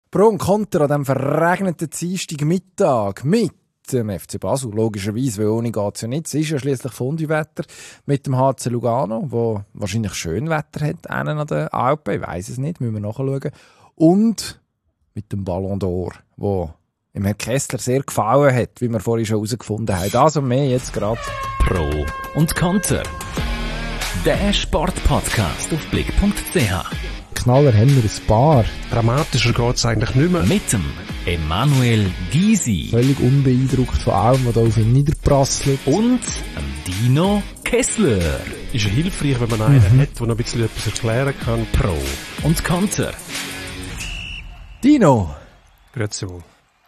Pro und Contra an diesem verregneten Dienstagmittag mit dem FC Basel, logischerweise, weil ohne geht es ja nicht. Es ist ja schliesslich Fondue-Wetter mit dem HC Lugano, wo wahrscheinlich schön Wetter hat, einen an den Alpen, ich weiss es nicht, müssen wir nachschauen. Und mit dem Ballon d'Or, wo im Herrn Kessler sehr gefallen hat, wie wir vorhin schon herausgefunden haben. Also mehr jetzt gerade. Pro und Contra. Der Sportpodcast auf blick.ch. Knaller haben wir ein paar. Dramatischer geht es eigentlich nicht mehr. Mit dem Emanuel Gysi. Völlig unbeeindruckt von allem, was da auf ihn niederprasselt. Und dem Dino Kessler. Ist ja hilfreich, wenn man einen hat, der noch ein bisschen etwas erklären kann. Pro und Contra. Dino, Grüezi wohl.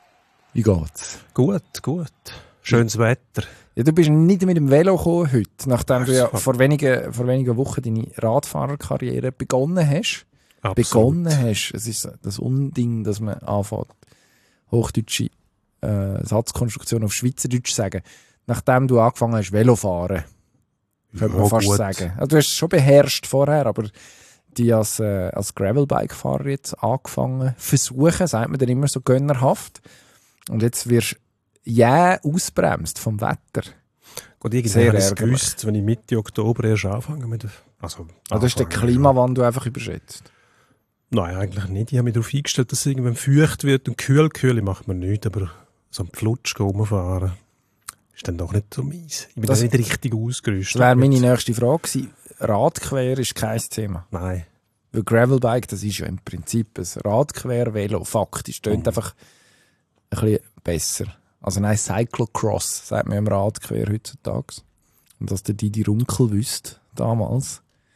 wie geht's? Gut. Schönes Wetter. Ja, du bist nicht mit dem Velo gekommen heute, nachdem du ja vor wenigen Wochen deine Radfahrerkarriere begonnen hast. Absolut. Es ist das Unding, dass man anfängt, hochdeutsche Satzkonstruktion auf Schweizerdeutsch zu sagen. Nachdem du angefangen hast, Velofahren, könnte man fast sagen. Also, du hast es schon beherrscht vorher, aber die als Gravelbike-Fahrer jetzt angefangen versuchen, sagt man dann immer so gönnerhaft. Und jetzt wirst du ausbremst vom Wetter. Gut, irgendwie habe ich es gewusst, wenn ich Mitte Oktober erst anfange mit du hast den Klimawandel einfach überschätzt. Nein, eigentlich nicht. Ich habe mich darauf eingestellt, dass es irgendwann feucht wird und kühl macht man nicht, aber so ein Pflutsch rumfahren ist dann doch nicht so mies. Ich bin da nicht richtig ausgerüstet. Das wäre meine nächste Frage gewesen. Radquer ist kein Thema. Nein. Weil Gravelbike, das ist ja im Prinzip ein Radquer-Velo. Faktisch tönt einfach ein bisschen besser. Also nein, Cyclocross, sagt man im Radquer heutzutage. Und dass der Didi Runkel wüsste, damals.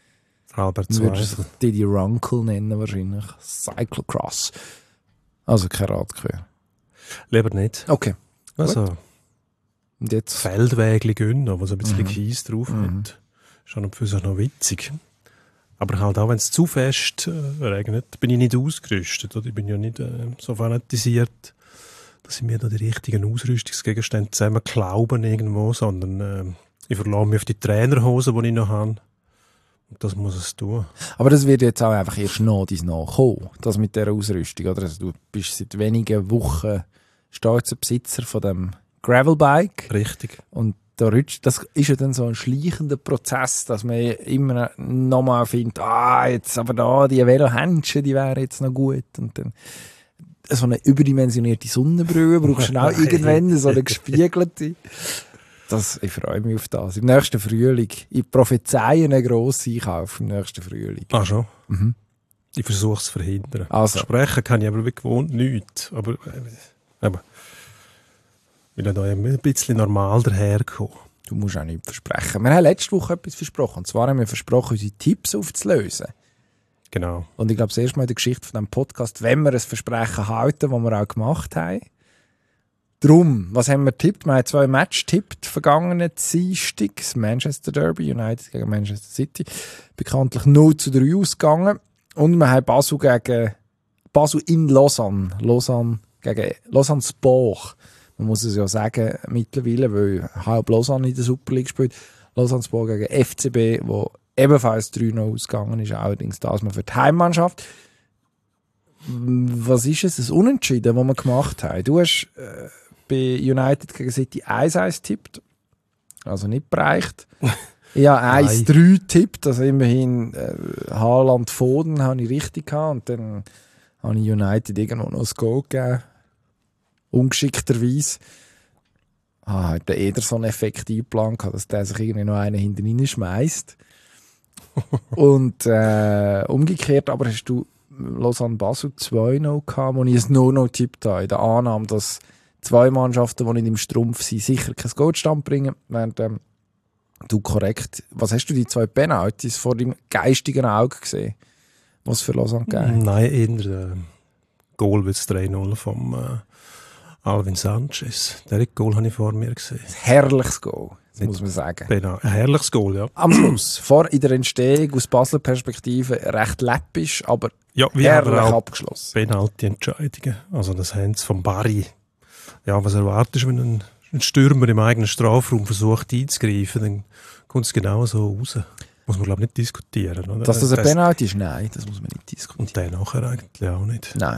Albert Würdest Zweifel. du Didi Runkel nennen wahrscheinlich. Cyclocross. Also kein Radquer. Lieber nicht. Okay. Also, Und jetzt? Feldwägli gönnen, wo so ein bisschen Kies drauf hat. Schon und für sich noch witzig. Aber halt auch, wenn es zu fest regnet, bin ich nicht ausgerüstet. Oder? Ich bin ja nicht so fanatisiert, dass ich mir da die richtigen Ausrüstungsgegenstände zusammen glauben irgendwo, sondern ich verlasse mich auf die Trainerhose, die ich noch habe. Und das muss es tun. Aber das wird jetzt auch einfach erst nachkommen, das mit dieser Ausrüstung. Oder? Also du bist seit wenigen Wochen stolzer Besitzer von dem Gravelbike. Richtig. Und das ist ja dann so ein schleichender Prozess, dass man immer noch mal findet, jetzt aber da, die Velohändchen, die wären jetzt noch gut. Und dann so eine überdimensionierte Sonnenbrille brauchst du auch irgendwann, so eine gespiegelte. Ich freue mich auf das. Im nächsten Frühling. Ich prophezeie einen grossen Einkauf im nächsten Frühling. Ah, schon? Mhm. Ich versuche es zu verhindern. Also. Sprechen kann ich aber wie gewohnt nichts. Aber ich will da ein bisschen normal daherkommen. Du musst auch nichts versprechen. Wir haben letzte Woche etwas versprochen. Und zwar haben wir versprochen, unsere Tipps aufzulösen. Genau. Und ich glaube, das erste Mal in der Geschichte von diesem Podcast, wenn wir ein Versprechen halten, das wir auch gemacht haben. Drum, was haben wir getippt? Wir haben 2 Matches getippt, vergangenen Dienstag, das Manchester Derby, United gegen Manchester City, bekanntlich 0-3 ausgegangen. Und wir haben Basel in Lausanne gegen Lausanne Sport. Man muss es ja sagen, mittlerweile, weil halb Lausanne in der Super League spielt. Lausanne Sport gegen FCB, wo ebenfalls 3-0 ausgegangen ist, allerdings das mal für die Heimmannschaft. Was ist es, das Unentschieden, das wir gemacht haben? Du hast bei United gegen City 1-1 getippt, also nicht bereicht. Ich habe 1-3 getippt, also immerhin Haaland-Foden habe ich richtig gehabt und dann habe ich United irgendwo noch ein Goal gegeben. Ungeschickterweise. Hat der Ederson-Effekt eingeplant, dass der sich irgendwie noch einen hinten rein schmeißt. Und umgekehrt, aber hast du Lausanne Basel 2-0 gehabt, wo ich ein No-No tippt habe, in der Annahme, dass 2 Mannschaften, die nicht im Strumpf sind, sicher kein Goldstand bringen, während du korrekt. Was hast du die 2 Penalties vor deinem geistigen Auge gesehen, was für Lausanne gegeben? Nein, eher Goal wird es 3-0 vom Alvin Sanchez. Der Goal habe ich vor mir gesehen. Ein herrliches Goal, muss man sagen. Genau, ein herrliches Goal, ja. Am Schluss, in der Entstehung aus Basler Perspektive recht läppisch, aber ja, wir herrlich haben auch abgeschlossen. Penalty-Entscheidungen. Also das haben sie von Barry. Ja, was erwartest du, wenn ein Stürmer im eigenen Strafraum versucht einzugreifen, dann kommt es genau so raus. Muss man, glaube ich, nicht diskutieren. Oder? Dass das ein Penalty ist? Nein, das muss man nicht diskutieren. Und der nachher eigentlich auch nicht. Nein.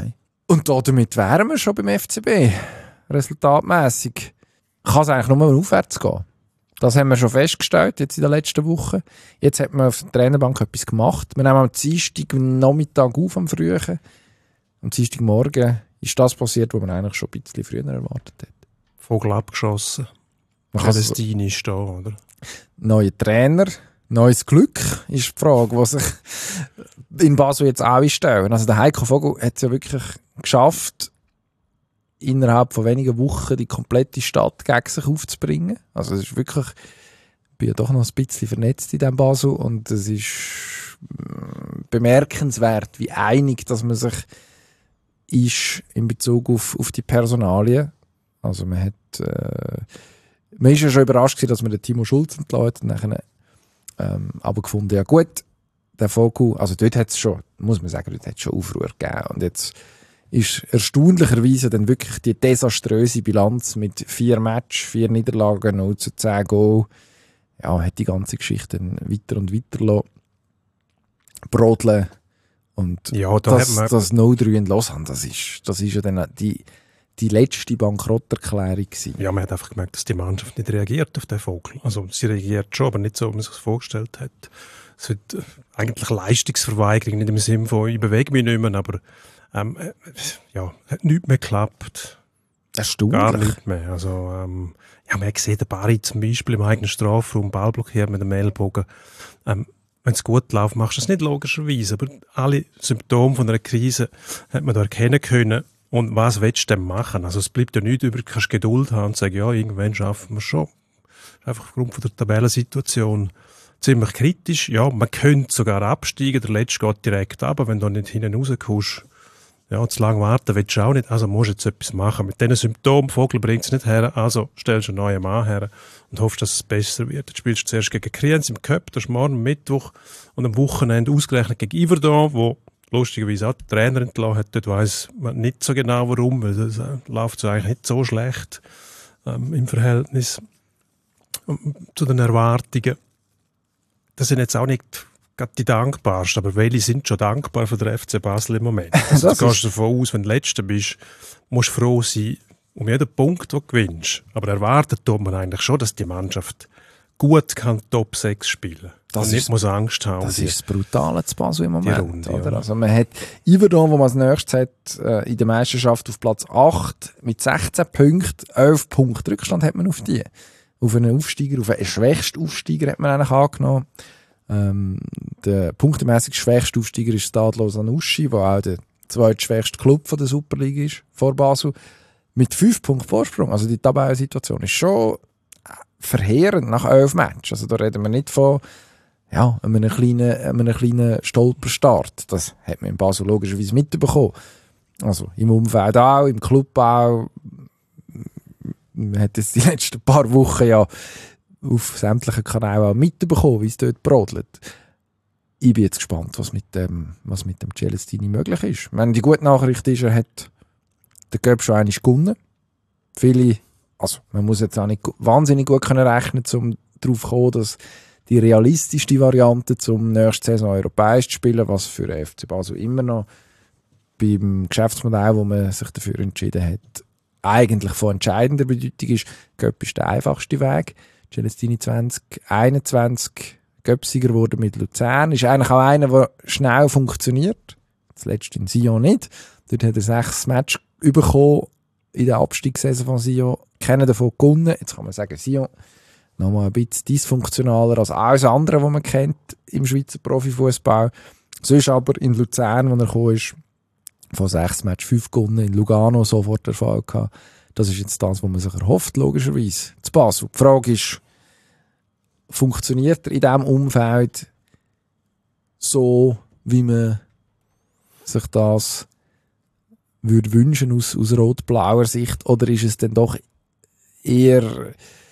Und damit wären wir schon beim FCB. Resultatmässig kann es eigentlich nur aufwärts gehen. Das haben wir schon festgestellt, jetzt in der letzten Woche. Jetzt hat man auf der Trainerbank etwas gemacht. Wir nehmen am Dienstag Nachmittag auf, am Frühen. Am Dienstagmorgen ist das passiert, was man eigentlich schon ein bisschen früher erwartet hat. Vogel abgeschossen. Celestini ist da, oder? Neuer Trainer, neues Glück, ist die Frage, die sich in Basel jetzt auch stellen. Also der Heiko Vogel hat es ja wirklich geschafft, innerhalb von wenigen Wochen die komplette Stadt gegen sich aufzubringen. Also es ist wirklich, ich bin ja doch noch ein bisschen vernetzt in diesem Basel und es ist bemerkenswert, wie einig dass man sich ist in Bezug auf die Personalien. Also man ist ja schon überrascht gewesen, dass man den Timo Schulz entlassen hat und dann aber gefunden, ja gut, der Vogel, also dort hat es schon, muss man sagen, dort hat es schon Aufruhr gegeben und jetzt ist erstaunlicherweise dann wirklich die desaströse Bilanz mit 4 Matches, 4 Niederlagen, 0-10 Goal, ja, hat die ganze Geschichte dann weiter und weiter lassen brodeln. Und ja, da das 0-3 in Lausanne, das ist ja dann die letzte Bankrotterklärung gewesen. Ja, man hat einfach gemerkt, dass die Mannschaft nicht reagiert auf den Vogel. Also sie reagiert schon, aber nicht so, wie man sich das vorgestellt hat. Es wird eigentlich Leistungsverweigerung, nicht im Sinne von ich bewege mich nicht mehr, aber ja, hat nichts mehr geklappt. Erstaunlich. Gar nicht mehr. Also, ja, man hat gesehen, der Barry zum Beispiel im eigenen Strafraum Ball blockiert mit dem Ellbogen. Wenn es gut läuft, machst du das nicht logischerweise, aber alle Symptome von einer Krise hat man da erkennen können. Und was willst du denn machen? Also es bleibt ja nichts über, du kannst Geduld haben und sagen, ja, irgendwann schaffen wir es schon. Einfach aufgrund von der Tabellensituation ziemlich kritisch. Ja, man könnte sogar absteigen, der Letzte geht direkt ab, wenn du nicht hinten rauskommst. Ja, zu lange warten willst du auch nicht, also musst du jetzt etwas machen. Mit diesen Symptomen, Vogel bringt es nicht her, also stellst du einen neuen Mann her und hoffst, dass es besser wird. Jetzt spielst du zuerst gegen Kriens im Cup, das ist morgen Mittwoch und am Wochenende ausgerechnet gegen Iverdon, wo lustigerweise auch der Trainer entlassen hat. Dort weiss man nicht so genau warum, weil das läuft so eigentlich nicht so schlecht im Verhältnis zu den Erwartungen. Das sind jetzt auch nicht gerade die dankbarsten, aber welche sind schon dankbar für den FC Basel im Moment? Also du gehst davon aus, wenn du Letzter bist, musst du froh sein um jeden Punkt, den du gewinnst. Aber erwartet tut man eigentlich schon, dass die Mannschaft gut kann Top 6 spielen kann. Und nicht muss Angst haben. Das ist das Brutale zu Basel im Moment. Runde, oder? Ja. Also man hat Iverdon, wo man als nächstes hat, in der Meisterschaft auf Platz 8 mit 16 Punkten, 11 Punkte Rückstand hat man auf die. Auf einen Aufsteiger, auf einen schwächsten Aufsteiger hat man eigentlich angenommen. Der punktemässig schwächste Aufsteiger ist Stade Lausanne-Uschi, der auch der zweitschwächste Club von der Superliga ist, vor Basel, mit 5 Punkten Vorsprung. Also die Tabellensituation ist schon verheerend nach 11 Matches. Also da reden wir nicht von einem kleinen Stolperstart. Das hat man in Basel logischerweise mitbekommen. Also im Umfeld auch, im Club auch. Man hat jetzt die letzten paar Wochen ja auf sämtlichen Kanälen auch mitbekommen, wie es dort brodelt. Ich bin jetzt gespannt, was mit dem Celestini möglich ist. Ich meine, die gute Nachricht ist, er hat den Cup schon einmal gewonnen. Also man muss jetzt auch nicht wahnsinnig gut können rechnen, um darauf zu kommen, dass die realistischste Variante zum nächsten Saison europäisch zu spielen, was für den FC Basel immer noch beim Geschäftsmodell, wo man sich dafür entschieden hat, eigentlich von entscheidender Bedeutung ist. Cup ist der einfachste Weg. Celestini 2021 Cup-Sieger wurde mit Luzern. Ist eigentlich auch einer, der schnell funktioniert. Zuletzt in Sion nicht. Dort hat er 6 Matches bekommen in der Abstiegssaison von Sion. Kennen davon gewonnen. Jetzt kann man sagen, Sion nochmal ein bisschen dysfunktionaler als alles andere, was man kennt im Schweizer Profifußball. Sonst aber in Luzern, wo er gekommen ist, von 6 Matches 5 gewonnen. In Lugano sofort der Fall gehabt. Das ist jetzt das, was man sich erhofft, logischerweise. Zu Basel. Die Frage ist, funktioniert er in diesem Umfeld so, wie man sich das würde wünschen aus rot-blauer Sicht? Oder ist es denn doch eher,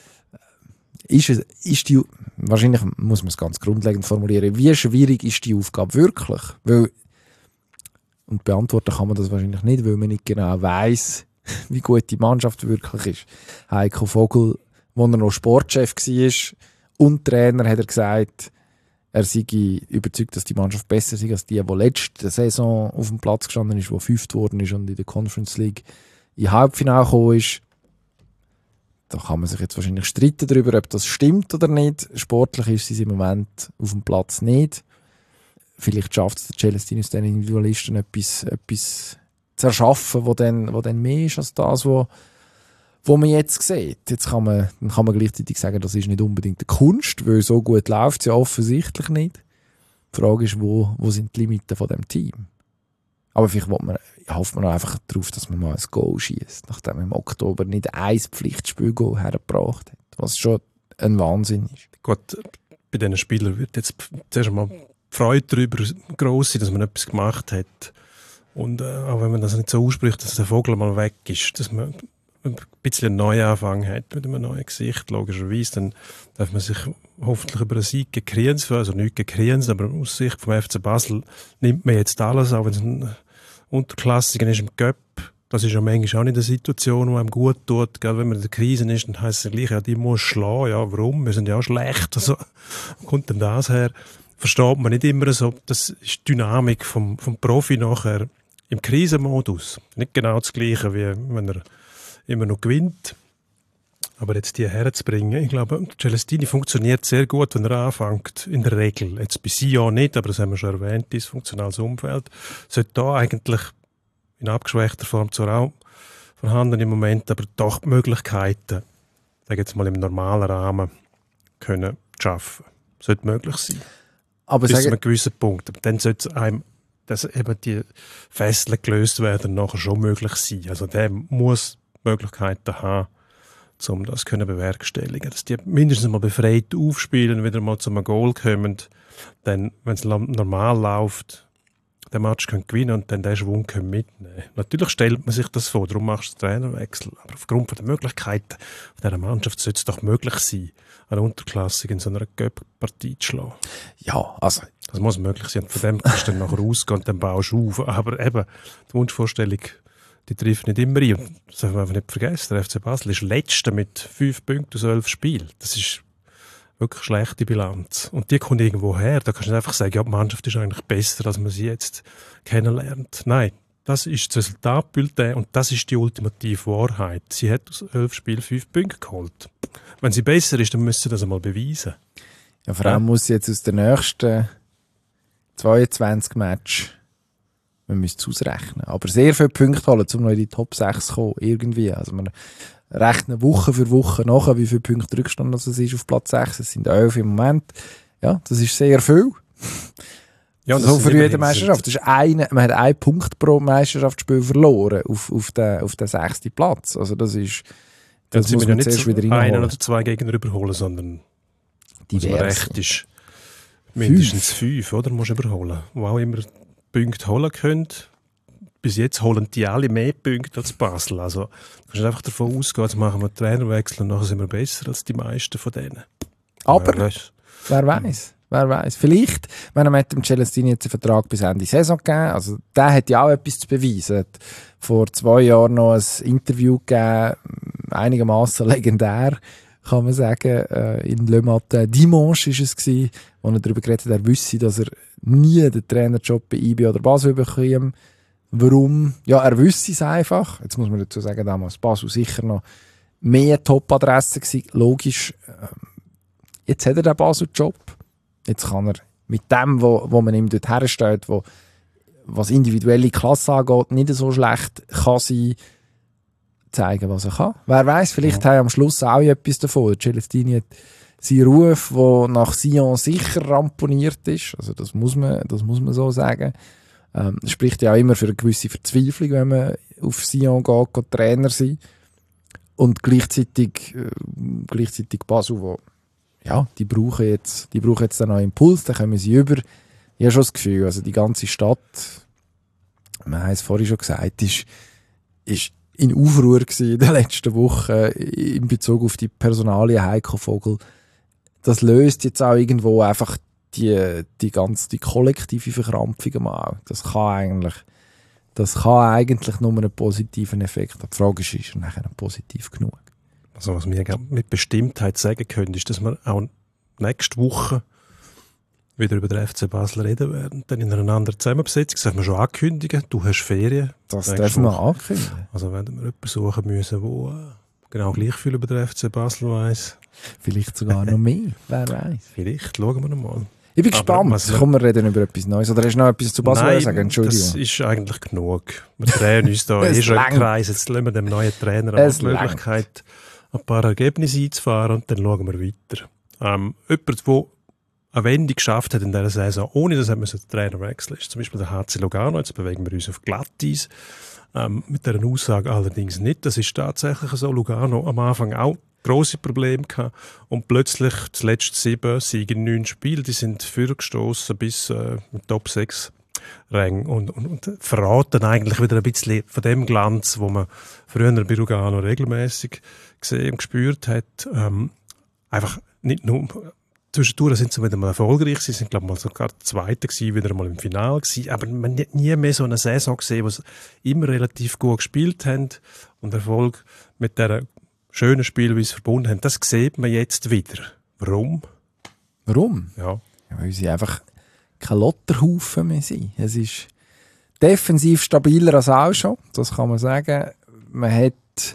wahrscheinlich muss man es ganz grundlegend formulieren, wie schwierig ist die Aufgabe wirklich? Und beantworten kann man das wahrscheinlich nicht, weil man nicht genau weiss, wie gut die Mannschaft wirklich ist. Heiko Vogel, als er noch Sportchef war und Trainer, hat er gesagt, er sei überzeugt, dass die Mannschaft besser sei als die letzte Saison auf dem Platz gestanden ist, die 5. geworden ist und in der Conference League in Halbfinale gekommen ist. Da kann man sich jetzt wahrscheinlich streiten darüber, ob das stimmt oder nicht. Sportlich ist es im Moment auf dem Platz nicht. Vielleicht schafft es der Celestinus den Individualisten etwas zu erschaffen, wo dann mehr ist als das, wo man jetzt sieht. Jetzt kann man gleichzeitig sagen, das ist nicht unbedingt eine Kunst, weil so gut läuft es ja offensichtlich nicht. Die Frage ist, wo sind die Limiten von dem Team? Aber vielleicht hofft man auch einfach darauf, dass man mal ein Goal schießt, nachdem man im Oktober nicht ein Pflichtspiel-Goal hergebracht hat. Was schon ein Wahnsinn ist. Gut, bei diesen Spielern wird jetzt zuerst einmal die Freude darüber gross sein, dass man etwas gemacht hat. Und auch wenn man das nicht so ausspricht, dass der Vogel mal weg ist, dass man ein bisschen einen Neuanfang hat mit einem neuen Gesicht, logischerweise, dann darf man sich hoffentlich über einen Sieg gegen Kriens freuen, also nicht gegen Kriens, aber aus Sicht vom FC Basel nimmt man jetzt alles, auch wenn es ein Unterklassiker ist im Cup. Das ist ja manchmal auch nicht eine Situation, die einem gut tut. Gerade wenn man in der Krise ist, dann heisst es gleich, ja, die muss schlagen. Ja, warum? Wir sind ja auch schlecht. Also, wo kommt denn das her? Versteht man nicht immer so. Das ist die Dynamik vom Profi nachher im Krisenmodus. Nicht genau das Gleiche, wie wenn er immer noch gewinnt. Aber jetzt die herzubringen, ich glaube, Celestini funktioniert sehr gut, wenn er anfängt, in der Regel. Jetzt bei Sion nicht, aber das haben wir schon erwähnt, dieses funktionales Umfeld. Sollte da eigentlich in abgeschwächter Form zwar auch vorhanden im Moment, aber doch die Möglichkeiten, sage jetzt mal im normalen Rahmen, können schaffen. Sollte möglich sein. Aber bis zu einem gewissen Punkt. Aber dann sollte es einem, dass eben die Fesseln gelöst werden, nachher schon möglich sein. Also der muss Möglichkeiten haben, um das zu bewerkstelligen. Dass die mindestens mal befreit aufspielen, wieder mal zu einem Goal kommen, dann, wenn es normal läuft, den Match können gewinnen und dann den Schwung können mitnehmen. Natürlich stellt man sich das vor, darum machst du den Trainerwechsel. Aber aufgrund der Möglichkeiten dieser Mannschaft sollte es doch möglich sein, eine Unterklassik in so einer Cup-Partie zu schlagen. Ja, also das muss möglich sein. Und von dem kannst du dann nachher rausgehen und dann baust du auf. Aber eben, die Wunschvorstellung, die trifft nicht immer ein. Und das darf man einfach nicht vergessen. Der FC Basel ist Letzter mit 5 Punkten aus 11 Spielen. Das ist wirklich eine schlechte Bilanz. Und die kommt irgendwo her. Da kannst du nicht einfach sagen, ja, die Mannschaft ist eigentlich besser, als man sie jetzt kennenlernt. Nein, das ist das Resultatbulletin und das ist die ultimative Wahrheit. Sie hat aus 11 Spielen 5 Punkte geholt. Wenn sie besser ist, dann müsste sie das einmal beweisen. Ja, vor allem muss sie jetzt aus den nächsten 22 Matches, man müsste es ausrechnen, aber sehr viele Punkte holen, um noch in die Top 6 zu kommen, irgendwie. Also man rechnet Woche für Woche nach, wie viele Punkte Rückstand es ist auf Platz 6. Es sind 11 im Moment. Ja, das ist sehr viel. Ja, so für jede Meisterschaft. Das ist man hat 1 Punkt pro Meisterschaftsspiel verloren auf den 6. Platz. Also das ist, das muss man zuerst wieder reinholen. Einen oder 2 Gegner überholen, sondern recht ist mindestens 5, oder? Musst du überholen. Wo auch immer Punkte holen können. Bis jetzt holen die alle mehr Punkte als Basel. Also du kannst einfach davon ausgehen, jetzt machen wir einen Trainerwechsel und nachher sind wir besser als die meisten von denen. Aber wer weiß? Wer weiß? Vielleicht, wenn er mit dem Celestini jetzt einen Vertrag bis Ende Saison gegeben, also der hat ja auch etwas zu beweisen. Hat vor 2 Jahren noch ein Interview gegeben, einigermaßen legendär, kann man sagen, in Le Matin Dimanche war es gewesen, wo er darüber geredet hat, er wüsste, dass er nie den Trainerjob bei IB oder Basel bekommt. Warum? Ja, er wüsste es einfach. Jetzt muss man dazu sagen, damals Basel sicher noch mehr Top-Adressen gewesen. Logisch, jetzt hat er den Basel-Job. Jetzt kann er mit dem, wo man ihm dort herstellt, was individuelle Klasse angeht, nicht so schlecht kann sein, zeigen, was er kann. Wer weiß, vielleicht haben am Schluss auch etwas davon. Celestini hat seinen Ruf, der nach Sion sicher ramponiert ist. Also das muss man so sagen. Das spricht ja auch immer für eine gewisse Verzweiflung, wenn man auf Sion geht Trainer sein. Und gleichzeitig Basel, wo ja, die brauchen jetzt einen neuen Impuls, dann kommen sie über. Ich habe schon das Gefühl, also die ganze Stadt, man hat es vorhin schon gesagt, ist in Aufruhr gewesen in den letzten Wochen in Bezug auf die Personalie Heiko Vogel. Das löst jetzt auch irgendwo einfach die kollektive Verkrampfung mal. Das kann eigentlich nur einen positiven Effekt haben. Die Frage ist er nachher positiv genug? Also was wir mit Bestimmtheit sagen können, ist, dass wir auch nächste Woche wieder über den FC Basel reden werden, dann in einer anderen Zusammenbesetzung. Das dürfen wir schon ankündigen. Du hast Ferien. Das dürfen wir ankündigen. Also werden wir jemanden suchen müssen, der genau gleich viel über den FC Basel weiss. Vielleicht sogar noch mehr, wer weiß. Vielleicht, schauen wir noch mal. Ich bin gespannt. Komm, wir reden über etwas Neues. Oder hast du noch etwas zu Basel sagen? Entschuldigung. Das ist eigentlich genug. Wir drehen uns da schon im Kreis. Jetzt lassen wir dem neuen Trainer auch die Möglichkeit, ein paar Ergebnisse einzufahren und dann schauen wir weiter. Jemand, der eine Wende geschafft hat in dieser Saison, ohne dass er den Trainer wechseln ist zum Beispiel der HC Lugano. Jetzt bewegen wir uns auf Glatteis. Mit dieser Aussage allerdings nicht. Das ist tatsächlich so. Lugano am Anfang auch grosse Probleme gehabt und plötzlich das letzte 7 Siege in 9 Spielen, die sind vorgestoßen bis mit Top 6 Rängen und verraten eigentlich wieder ein bisschen von dem Glanz, wo man früher bei Lugano regelmäßig gesehen und gespürt hat. Einfach nicht nur zwischendurch sind sie wieder mal erfolgreich, sie sind glaube ich mal sogar Zweiter gewesen, wieder mal im Finale gewesen, aber man hat nie mehr so eine Saison gesehen, wo sie immer relativ gut gespielt haben und Erfolg mit der schönen Spielweise verbunden haben. Das sieht man jetzt wieder. Warum? Warum? Ja, weil sie einfach kein Lotterhaufen mehr sind. Es ist defensiv stabiler als auch schon, das kann man sagen. Man hat,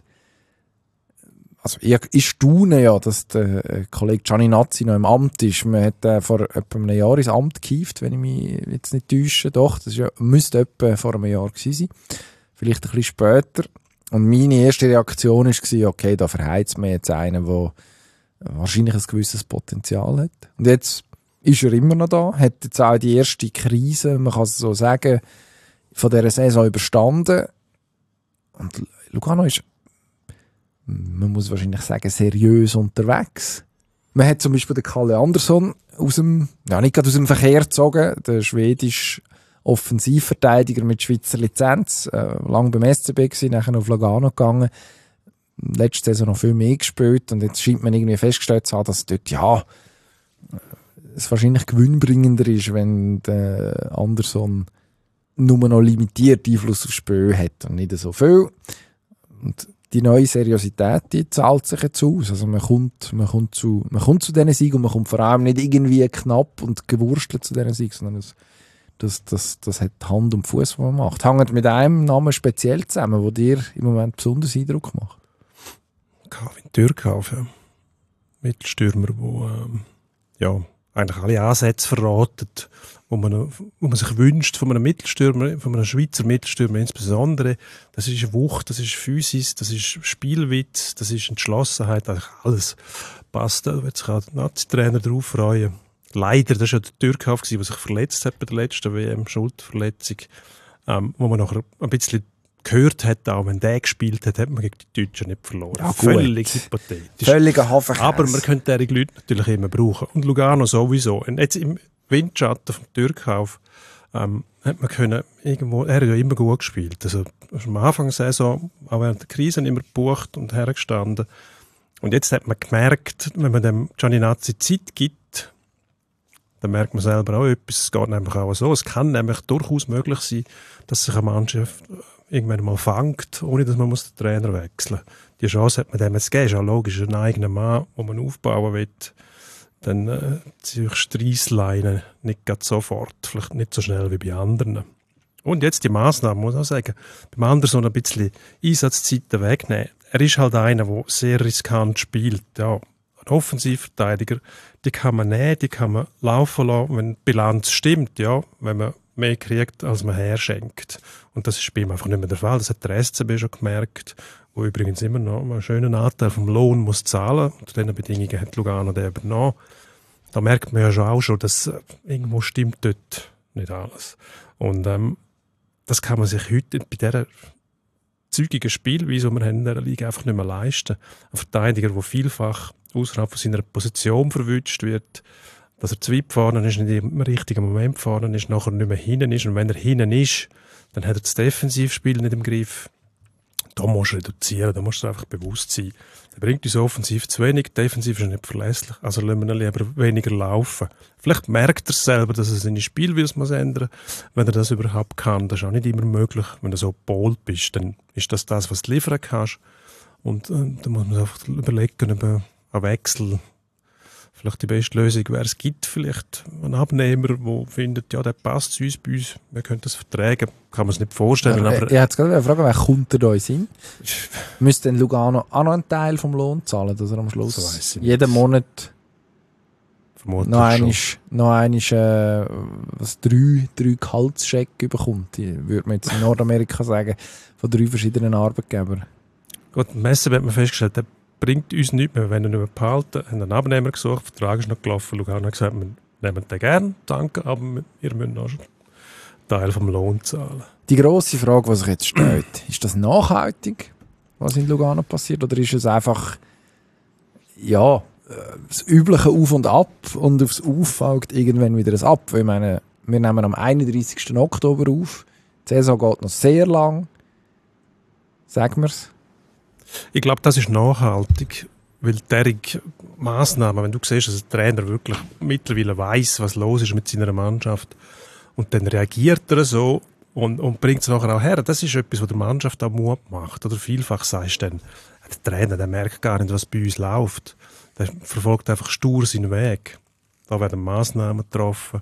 also ich staune ja, dass der Kollege Gianninazzi noch im Amt ist. Man hat vor etwa einem Jahr ins Amt gehievt, wenn ich mich jetzt nicht täusche. Doch, das müsste etwa vor einem Jahr gewesen sein. Vielleicht ein bisschen später. Und meine erste Reaktion war, okay, da verheizt mir jetzt einen, der wahrscheinlich ein gewisses Potenzial hat. Und jetzt ist er immer noch da, hat jetzt auch die erste Krise, man kann es so sagen, von dieser Saison überstanden. Und Lugano ist, man muss wahrscheinlich sagen, seriös unterwegs. Man hat zum Beispiel den Kalle Andersson nicht gerade aus dem Verkehr gezogen, der schwedische Offensivverteidiger mit Schweizer Lizenz, lang beim SCB gewesen, nachher auf Lugano gegangen, letzte Saison noch viel mehr gespielt und jetzt scheint man irgendwie festgestellt zu haben, dass dort es wahrscheinlich gewinnbringender ist, wenn der Andersson nur noch limitiert Einfluss aufs Spiel hat und nicht so viel. Und die neue Seriosität, die zahlt sich jetzt aus. Also man kommt zu diesen Siegen und man kommt vor allem nicht irgendwie knapp und gewurstelt zu diesen Siegen, sondern das hat Hand und Fuß, was man macht. Hängt mit einem Namen speziell zusammen, der dir im Moment besonders Eindruck macht? Kavin Türkhoff, ja. Mittelstürmer, der eigentlich alle Ansätze verratet, wo man sich wünscht von einem Mittelstürmer, von einem Schweizer Mittelstürmer insbesondere. Das ist Wucht, das ist Physis, das ist Spielwitz, das ist Entschlossenheit, eigentlich alles passt. Da wird sich auch der Nazi-Trainer drauf freuen. Leider, das war ja der Türkhoff, der sich verletzt hat bei der letzten WM, Schulterverletzung, wo man nachher ein bisschen gehört hat, auch wenn der gespielt hat, hat man gegen die Deutschen nicht verloren. Ja, völlig hypothetisch. Völliger Hafenkäse. Aber man könnte diese Leute natürlich immer brauchen. Und Lugano sowieso. Und jetzt im Windschatten vom Türkhoff hat man können irgendwo, er hat ja immer gut gespielt. Also am Anfang der Saison, auch während der Krise, immer gebucht und hergestanden. Und jetzt hat man gemerkt, wenn man dem Gianninazzi Zeit gibt, dann merkt man selber auch etwas. Es geht nämlich auch so. Es kann nämlich durchaus möglich sein, dass sich eine Mannschaft irgendwann mal fängt, ohne dass man den Trainer wechseln muss. Die Chance hat man dem jetzt gegeben. Ist auch logisch, ein eigener Mann, den man aufbauen will, dann ziehe ich Streissleinen nicht gerade sofort, vielleicht nicht so schnell wie bei anderen. Und jetzt die Massnahmen, muss ich auch sagen, beim anderen so ein bisschen Einsatzzeiten wegnehmen. Er ist halt einer, der sehr riskant spielt. Ja, ein Offensivverteidiger, die kann man nehmen, die kann man laufen lassen, wenn die Bilanz stimmt, ja, wenn man mehr kriegt, als man herschenkt. Und das ist bei ihm einfach nicht mehr der Fall. Das hat der SCB schon gemerkt, wo übrigens immer noch einen schönen Anteil vom Lohn muss zahlen. Unter diesen Bedingungen hat Lugano den übernommen. Da merkt man ja schon dass irgendwo stimmt dort nicht alles. Und das kann man sich heute bei dieser zügigen Spielweise, die wir haben in dieser Liga, einfach nicht mehr leisten. Ein Verteidiger, der vielfach außerhalb von seiner Position verwünscht wird, dass er zu weit vorne ist, nicht im richtigen Moment vorne ist, nachher nicht mehr hinten ist. Und wenn er hinten ist, dann hat er das Defensivspiel nicht im Griff. Da musst du reduzieren, da musst du einfach bewusst sein. Der bringt uns offensiv zu wenig, defensiv ist er nicht verlässlich, also lassen wir ihn lieber weniger laufen. Vielleicht merkt er selber, dass er seine Spielweise muss ändern, wenn er das überhaupt kann. Das ist auch nicht immer möglich. Wenn du so bold bist, dann ist das, was du liefern kannst. Und da muss man einfach überlegen, über einen Wechsel vielleicht die beste Lösung wäre, es gibt vielleicht einen Abnehmer, der findet, ja, der passt zu uns, bei uns, wir können das vertragen. Kann man es nicht vorstellen. Aber ich hätte gerade fragen, wer kommt da in Sinn? Müsste denn Lugano auch noch einen Teil vom Lohn zahlen, dass er am Schluss Das weiss ich jeden nicht. Monat vermutlich noch einmal drei Gehaltscheck bekommt? Würde man jetzt in Nordamerika sagen, von 3 verschiedenen Arbeitgebern. Gut, Messen hat man festgestellt, der bringt uns nichts mehr, wenn er nicht mehr behalten. Haben einen Abnehmer gesucht, der Vertrag ist noch gelaufen. Lugano hat gesagt, wir nehmen den gerne, danke, aber ihr müsst noch einen Teil vom Lohn zahlen. Die grosse Frage, die sich jetzt stellt, ist das nachhaltig, was in Lugano passiert, oder ist es einfach das übliche Auf und Ab und aufs Auf folgt irgendwann wieder ein Ab? Weil ich meine, wir nehmen am 31. Oktober auf, die Saison geht noch sehr lang, sagen wir es. Ich glaube, das ist nachhaltig, weil derige Massnahmen, wenn du siehst, dass ein Trainer wirklich mittlerweile weiss, was los ist mit seiner Mannschaft und dann reagiert er so und bringt es nachher auch her, das ist etwas, was der Mannschaft auch Mut macht. Oder vielfach sagst du dann, der Trainer, der merkt gar nicht, was bei uns läuft. Der verfolgt einfach stur seinen Weg. Da werden Massnahmen getroffen.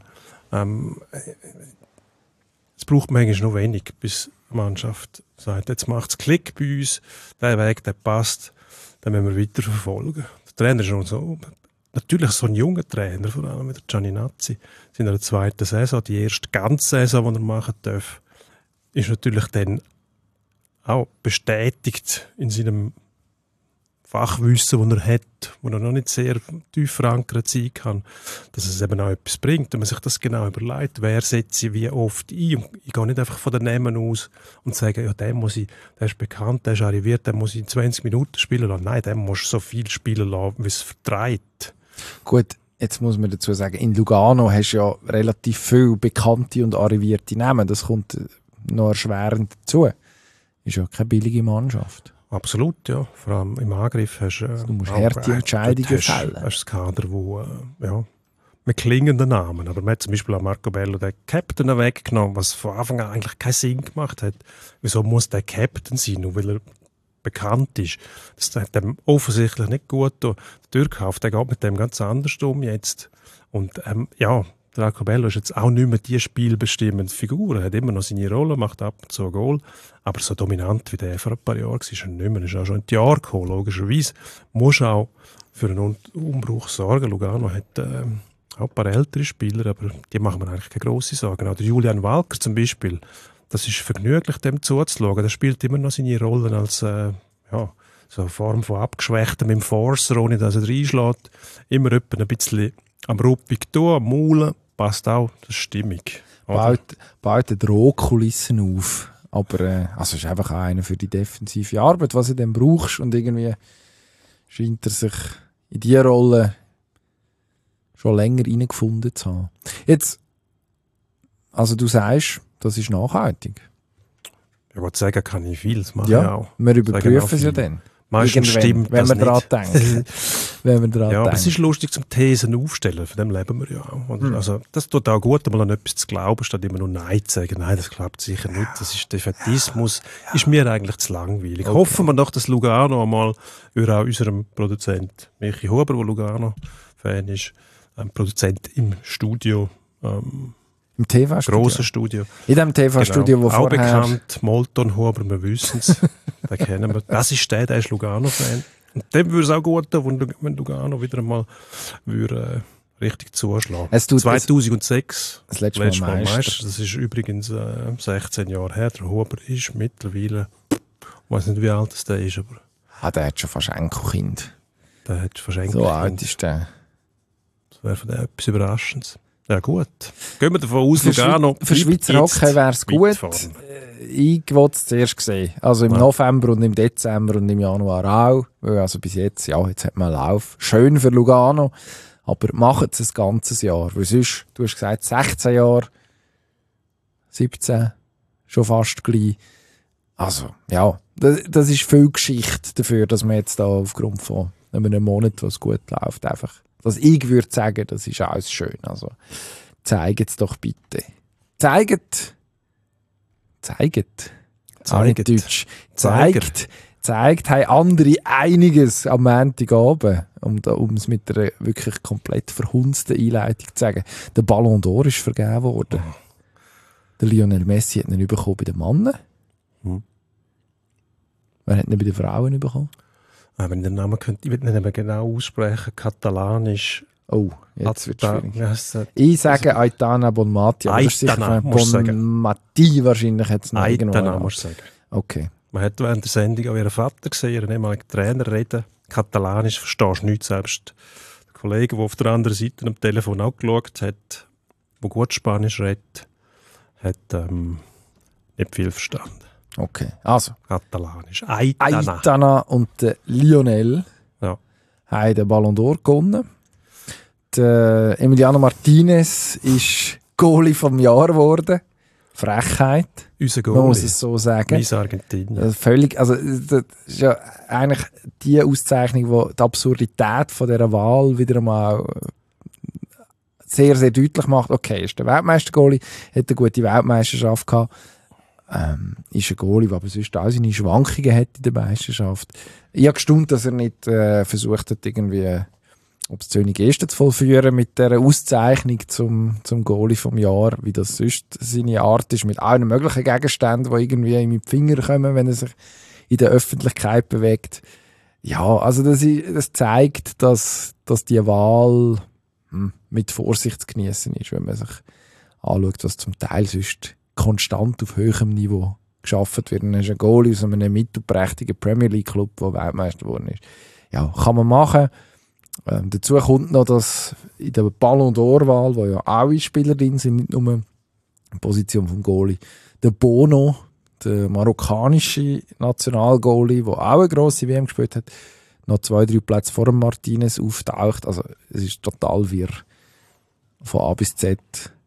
Es braucht manchmal noch wenig, bis die Mannschaft sagt, jetzt macht es Klick bei uns, der Weg, der passt, den müssen wir weiter verfolgen. Der Trainer ist noch so, natürlich so ein junger Trainer, vor allem mit der Gianninazzi, in der zweiten Saison, die erste ganze Saison, die er machen darf, ist natürlich dann auch bestätigt in seinem Fachwissen, das er hat, das er noch nicht sehr tief verankert sein kann, dass es eben auch etwas bringt. Wenn man sich das genau überlegt, wer setzt sie wie oft ein. Und ich gehe nicht einfach von den Namen aus und sage, ja, der ist bekannt, der ist arriviert, der muss in 20 Minuten spielen lassen. Nein, der muss so viel spielen lassen, wie es vertreibt. Gut, jetzt muss man dazu sagen, in Lugano hast du ja relativ viele bekannte und arrivierte Namen. Das kommt noch erschwerend dazu. Ist ja keine billige Mannschaft. Absolut, ja. Vor allem im Angriff hast du musst harte Entscheidungen fällen. Du hast ein Kader, wo mit klingenden Namen. Aber man hat zum Beispiel auch Marco Bello den Captain weggenommen, was von Anfang an eigentlich keinen Sinn gemacht hat. Wieso muss der Captain sein, nur weil er bekannt ist? Das hat dem offensichtlich nicht gut getan. Der Türkhauf, der geht mit dem ganz anders um jetzt. Und der Marco Bello ist jetzt auch nicht mehr die spielbestimmende Figur. Er hat immer noch seine Rolle, macht ab und zu ein Goal. Aber so dominant wie der vor ein paar Jahren war, ist er nicht mehr. Er ist auch schon in die Jahre gekommen, logischerweise. Muss auch für einen Umbruch sorgen. Lugano hat auch ein paar ältere Spieler, aber die machen mir eigentlich keine grossen Sorgen. Auch der Julian Walker zum Beispiel, das ist vergnüglich, dem zuzuschauen. Der spielt immer noch seine Rollen als so eine Form von Abgeschwächtem im Forcer, ohne dass er reinschlägt. Immer ein bisschen am Ruppig tun, am Maulen, passt auch, das ist stimmig. Baut Drohkulissen auf. Aber es ist einfach einer für die defensive Arbeit, was du dann brauchst. Und irgendwie scheint er sich in diese Rolle schon länger reingefunden zu haben. Jetzt, also du sagst, das ist nachhaltig. Ich wollte sagen, kann ich viel, das mache ich auch. Wir überprüfen es ja dann. Meistens stimmt wenn das wir nicht. Daran denken. Aber es ist lustig zum Thesen aufstellen, von dem leben wir ja auch. Also, das tut auch gut, mal an etwas zu glauben, statt immer nur Nein zu sagen. Nein, das glaubt sicher nicht. Das ist Defätismus. Ist mir eigentlich zu langweilig. Okay. Hoffen wir doch, dass Lugano einmal auch unserem Produzent Michi Huber, der Lugano-Fan ist, ein Produzent im Studio, im TV-Studio? Grosses Studio. In dem TV-Studio, genau. Wo vorher... Auch bekannt, Molton Huber, wir wissen es. Den kennen wir. Das ist der ist Lugano-Fan. Und dem würde es auch gut tun, wenn Lugano wieder einmal richtig zuschlagen. 2006, das letzte Mal Meister. Das ist übrigens 16 Jahre her. Der Huber ist mittlerweile, ich weiß nicht, wie alt der ist, aber... der hat schon fast Enkelkind. Der hat fast Enkelkind. So alt ist der. Das wäre von dem etwas Überraschendes. Ja gut. Gehen wir davon aus, Lugano für Schweizer Hockey wäre es gut. Ich wollte es zuerst sehen. Also im November und im Dezember und im Januar auch. Also bis jetzt, jetzt hat man Lauf. Schön für Lugano. Aber machen es ein ganzes Jahr. Weil sonst, du hast gesagt, 16 Jahre, 17, schon fast gleich. Also, das ist viel Geschichte dafür, dass man jetzt da aufgrund von einem Monat, was gut läuft, einfach... Also ich würde sagen, das ist alles schön. Also, zeigt es doch bitte. Zeigt. Auch nicht Deutsch. Zeigt gezeigt haben andere einiges am Montagabend, um es mit einer wirklich komplett verhunzten Einleitung zu sagen. Der Ballon d'Or ist vergeben worden. Der Lionel Messi hat ihn bekommen bei den Männern. Wer hat ihn bei den Frauen bekommen? Wenn ich den Namen könnte, ich will nicht mehr genau aussprechen, katalanisch. Oh, jetzt wird es schwierig. Ja, Ich sage Aitana Bonmati, aber das ist sicher Aitana, musst du sagen. Bonmati wahrscheinlich jetzt noch Aitana, irgendwo. musst du sagen. Okay. Man hat während der Sendung auch ihren Vater gesehen, ihren ehemaligen Trainer reden. Katalanisch verstehst du nichts. Selbst der Kollege, der auf der anderen Seite am Telefon auch geschaut hat, der gut Spanisch redet, hat nicht viel verstanden. Okay, also Katalanisch. Aitana. Aitana und Lionel Ja. haben den Ballon d'Or gewonnen. Der Emiliano Martinez ist Goalie vom Jahr geworden. Frechheit, Unser man muss Goalie. es so sagen. Mein Argentinien. Völlig, also das ist ja eigentlich die Auszeichnung, die die Absurdität von dieser Wahl wieder einmal sehr, sehr deutlich macht. Okay, ist der Weltmeister-Goalie, hat eine gute Weltmeisterschaft gehabt, ist ein Goalie, der aber sonst auch seine Schwankungen hat in der Meisterschaft. Ich habe gestaunt, dass er nicht versucht hat, irgendwie ob es zu wenig Gesten zu vollführen mit dieser Auszeichnung zum Goalie vom Jahr, wie das sonst seine Art ist, mit allen möglichen Gegenständen, die irgendwie ihm in die Finger kommen, wenn er sich in der Öffentlichkeit bewegt. Ja, also das zeigt, dass die Wahl mit Vorsicht zu genießen ist, wenn man sich anschaut, was zum Teil sonst konstant auf höherem Niveau geschaffen wird. Dann ist ein Goalie aus einem mittelprächtigen Premier League Club, der Weltmeister geworden ist. Ja, kann man machen. Dazu kommt noch, dass in der Ballon d'Or-Wahl, wo ja alle Spieler drin sind, nicht nur in Position vom Goalie, der Bono, der marokkanische Nationalgoalie, der auch eine grosse WM gespielt hat, noch 2-3 Plätze vor dem Martinez auftaucht. Also es ist total wirr. Von A bis Z.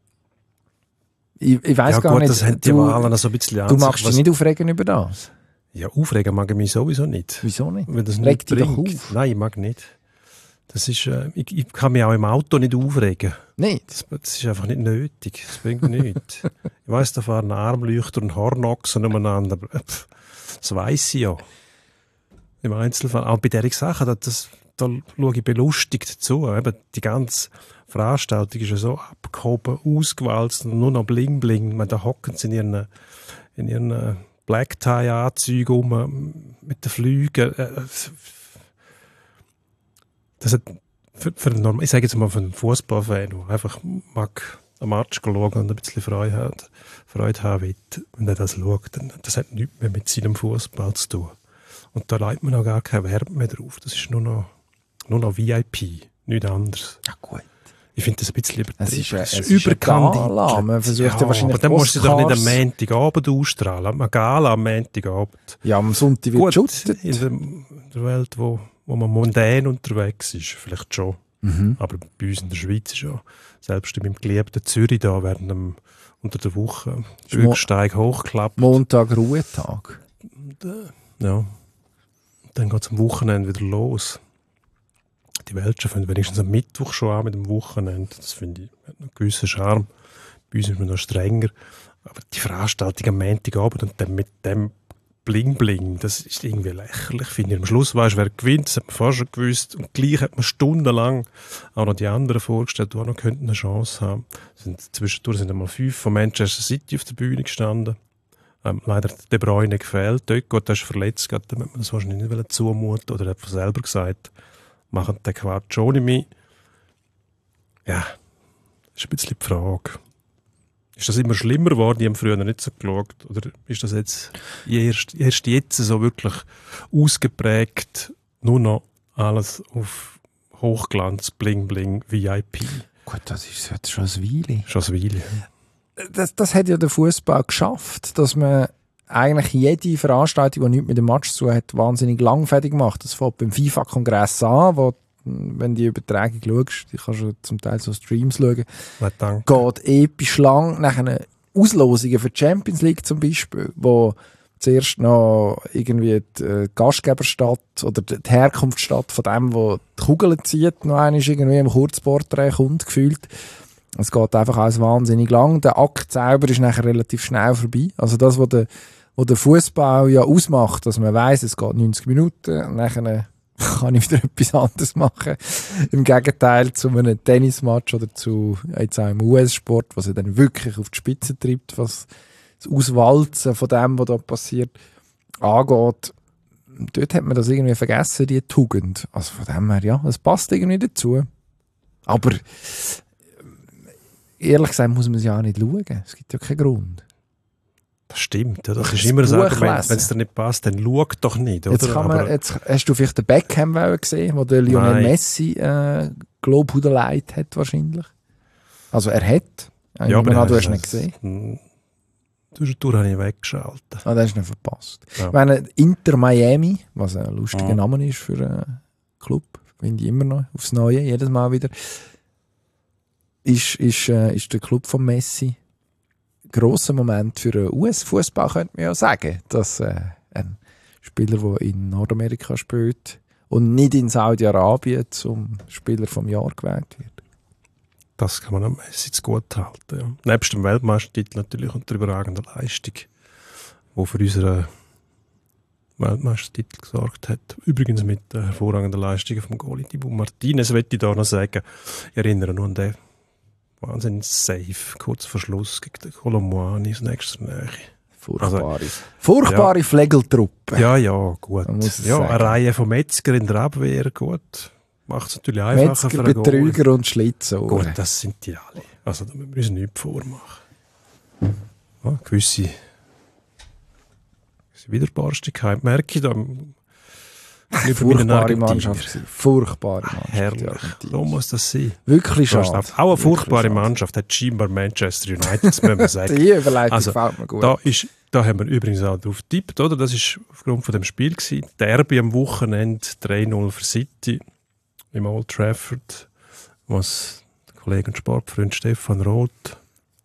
Ich weiss gar nicht, das haben die Wahlen so ein bisschen du magst dich nicht aufregen über das? Ja, aufregen mag ich mich sowieso nicht. Wieso nicht? Wenn das Reg nicht dich doch bringt. auf. Nein, ich mag nicht. Das ist, ich kann mich auch im Auto nicht aufregen. Nicht? Das ist einfach nicht nötig. Das bringt nichts. Ich weiss, da fahren Armleuchter und Hornochsen umeinander. Aber, das weiss ich ja. Im Einzelfall. Auch bei dieser Sache, da schaue ich belustigt zu. Eben die ganze Veranstaltung ist ja so abgehoben, ausgewalzt und nur noch bling bling. Da hocken sie in ihren Black-Tie-Anzügen rum, mit den Flügen. Das hat ich sage jetzt mal für einen Fußballfan, der einfach mag am Match schauen und ein bisschen Freude haben will, wenn er das schaut, dann das hat nichts mehr mit seinem Fußball zu tun. Und da legt man auch gar keinen Wert mehr drauf. Das ist nur noch VIP, nichts anderes. Ja gut. Ich finde das ein bisschen übertrieben. Es ist überkandidelt. Man versucht ja wahrscheinlich aber dann musst du doch nicht am Oscars. Montagabend ausstrahlen. Eine Gala am Montagabend. Ja, am Sonntag wird geschuttet. In der Welt, wo man mondän unterwegs ist, vielleicht schon. Aber bei uns in der Schweiz ist ja, selbst in meinem geliebten Zürich da, werden unter der Woche Bürgersteig hochgeklappt. Montag Ruhetag. Ja. Dann geht es am Wochenende wieder los. Die Welschen fangen wenigstens am Mittwoch schon an mit dem Wochenende. Das finde ich hat einen gewissen Charme. Bei uns ist man noch strenger. Aber die Veranstaltung am Montagabend und dann mit dem Bling-Bling, das ist irgendwie lächerlich, finde ich. Am Schluss weisst du, wer gewinnt, das hat man vorher schon gewusst. Und gleich hat man stundenlang auch noch die anderen vorgestellt, die auch noch eine Chance haben. Zwischendurch sind einmal 5 von Manchester City auf der Bühne gestanden. Leider hat De Bruyne gefehlt. Dort ist verletzt, da hat man das wahrscheinlich nicht zumuten oder hat er selber gesagt, machen den Quatsch ohne mich. Ja, das ist ein bisschen die Frage. Ist das immer schlimmer geworden? Die haben früher nicht so geschaut. Oder ist das jetzt erst jetzt so wirklich ausgeprägt, nur noch alles auf Hochglanz, Bling Bling, VIP? Gut, das ist jetzt schon eine Weile. Schon eine Weile. Das hat ja der Fußball geschafft, dass man eigentlich jede Veranstaltung, die nichts mit dem Match zu tun hat, wahnsinnig langfädig macht. Das fängt beim FIFA-Kongress an, wo, wenn die Übertragung schaust, die kannst du zum Teil so Streams schauen, geht episch lang. Nachher Auslosungen für die Champions League zum Beispiel, wo zuerst noch irgendwie die Gastgeberstadt oder die Herkunftsstadt von dem, der die Kugeln zieht, noch einmal irgendwie im Kurzporträt kommt, gefühlt. Es geht einfach alles wahnsinnig lang. Der Akt selber ist nachher relativ schnell vorbei. Also das, was wo der Fußball ja ausmacht, dass man weiss, es geht 90 Minuten und nachher kann ich wieder etwas anderes machen. Im Gegenteil zu einem Tennismatch oder zu jetzt auch im US-Sport, was ja dann wirklich auf die Spitze treibt, was das Auswalzen von dem, was da passiert, angeht. Dort hat man das irgendwie vergessen, die Tugend. Also von dem her, ja, es passt irgendwie dazu. Aber ehrlich gesagt muss man es ja auch nicht schauen. Es gibt ja keinen Grund. Das stimmt, ja. Das ist immer ein Argument. Wenn es dir nicht passt, dann schau doch nicht. Oder? Jetzt hast du vielleicht den Beckham gesehen, wo der Lionel Messi Globe-Hudeleit hat wahrscheinlich. Also er hat. Ja, aber du hast ihn nicht gesehen. Zwischendurch habe ich weggeschaltet. Ah, das hast du nicht verpasst. Ja. Ich meine, Inter Miami, was ein lustiger Name ist für einen Club, finde ich immer noch aufs Neue, jedes Mal wieder, ist der Club von Messi. Grosser Moment für den US-Fußball, könnte man ja sagen, dass ein Spieler, der in Nordamerika spielt und nicht in Saudi-Arabien zum Spieler vom Jahr gewählt wird. Das kann man am Messi zu gut halten. Ja. Nebst dem Weltmeistertitel natürlich und der überragenden Leistung, die für unseren Weltmeistertitel gesorgt hat. Übrigens mit hervorragenden Leistungen vom Goalie Thibaut Martinez, möchte ich da noch sagen. Ich erinnere nur an den wahnsinnig safe, kurz vor Schluss gegen den Colomboani aus nächster Nähe. Furchtbare Flegeltruppe. Ja, gut. Ja, eine Reihe von Metzger in der Abwehr, gut. Macht es natürlich einfacher Metzger, für einen Betrüger und Schlitzohr. Gut, das sind die alle. Also da müssen wir uns nichts vormachen. Ja, gewisse Widerborstigkeit merke ich da. Furchtbare Mannschaft. Furchtbare Mannschaft. Herrlich. So muss das sein. Wirklich schade. Auch eine furchtbare Mannschaft hat scheinbar Manchester United, das müssen wir sagen. Die Überleitung gefällt mir gut. Da haben wir übrigens auch drauf getippt, oder? Das war aufgrund von dem Spiel gewesen. Derby am Wochenende, 3-0 für City im Old Trafford, was der Kollege und Sportfreund Stefan Roth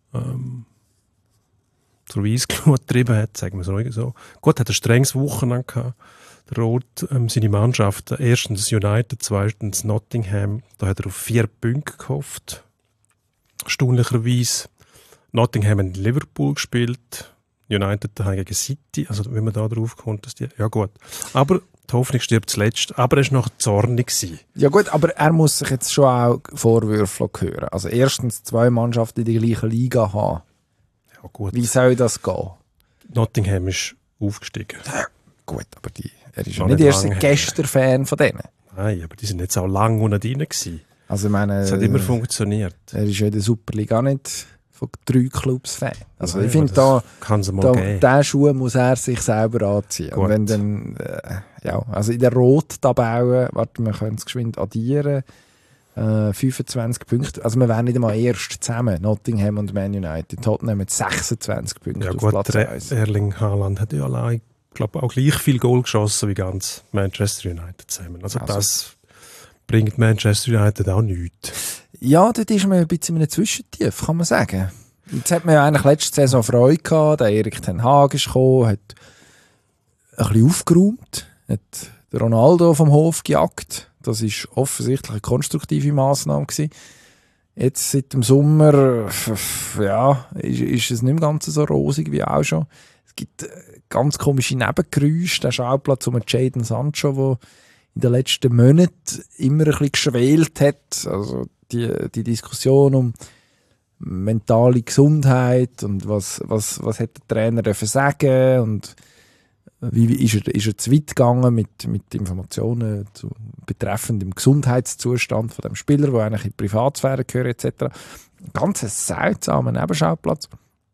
zur Weissglut getrieben hat, sagen wir es ruhig so. Gut, hat ein strenges Wochenende gehabt. Der Roth, seine Mannschaft, erstens United, zweitens Nottingham, da hat er auf 4 Punkte gehofft. Erstaunlicherweise. Nottingham in Liverpool gespielt, United daheim gegen City, also wenn man da drauf kommt, dass die, ja gut. Aber die Hoffnung stirbt zuletzt, aber er war noch zornig gewesen. Ja gut, aber er muss sich jetzt schon auch Vorwürfe hören. Also erstens 2 Mannschaften in der gleichen Liga haben. Ja gut. Wie soll das gehen? Nottingham ist aufgestiegen. Ja, gut, aber er ist ja nicht erst ein Gäster-Fan von denen. Nein, aber die sind jetzt auch lange unten drin gewesen. Also ich meine, es hat immer funktioniert. Er ist ja in der Superliga auch nicht von 3 Clubs Fan. Also nein, ich finde, diesen Schuh muss er sich selber anziehen. Gut. Und wenn dann, also in der Rot-Tabelle, wir können es geschwind addieren, 25 Punkte, also wir wären nicht einmal erst zusammen, Nottingham und Man United. Tottenham mit 26 Punkten ja, auf gut, Platz 1. Erling Haaland hat ja allein, ich glaube, auch gleich viel Goal geschossen wie ganz Manchester United zusammen. Also das bringt Manchester United auch nichts. Ja, dort ist man ein bisschen in einem Zwischentief, kann man sagen. Jetzt hat man ja eigentlich letzte Saison Freude gehabt, der Erik ten Hag ist gekommen, hat ein bisschen aufgeräumt, hat den Ronaldo vom Hof gejagt. Das war offensichtlich eine konstruktive Massnahme gewesen. Jetzt seit dem Sommer ist es nicht mehr ganz so rosig wie auch schon. Es gibt ganz komische Nebengeräusche. Der Schauplatz um Jadon Sancho, der in den letzten Monaten immer ein bisschen geschwelt hat. Also die Diskussion um mentale Gesundheit und was hat der Trainer dürfen sagen und wie ist er zu weit gegangen mit Informationen betreffend dem Gesundheitszustand von dem Spieler, der eigentlich in die Privatsphäre gehört etc. Ganz ein seltsamer Nebenschauplatz.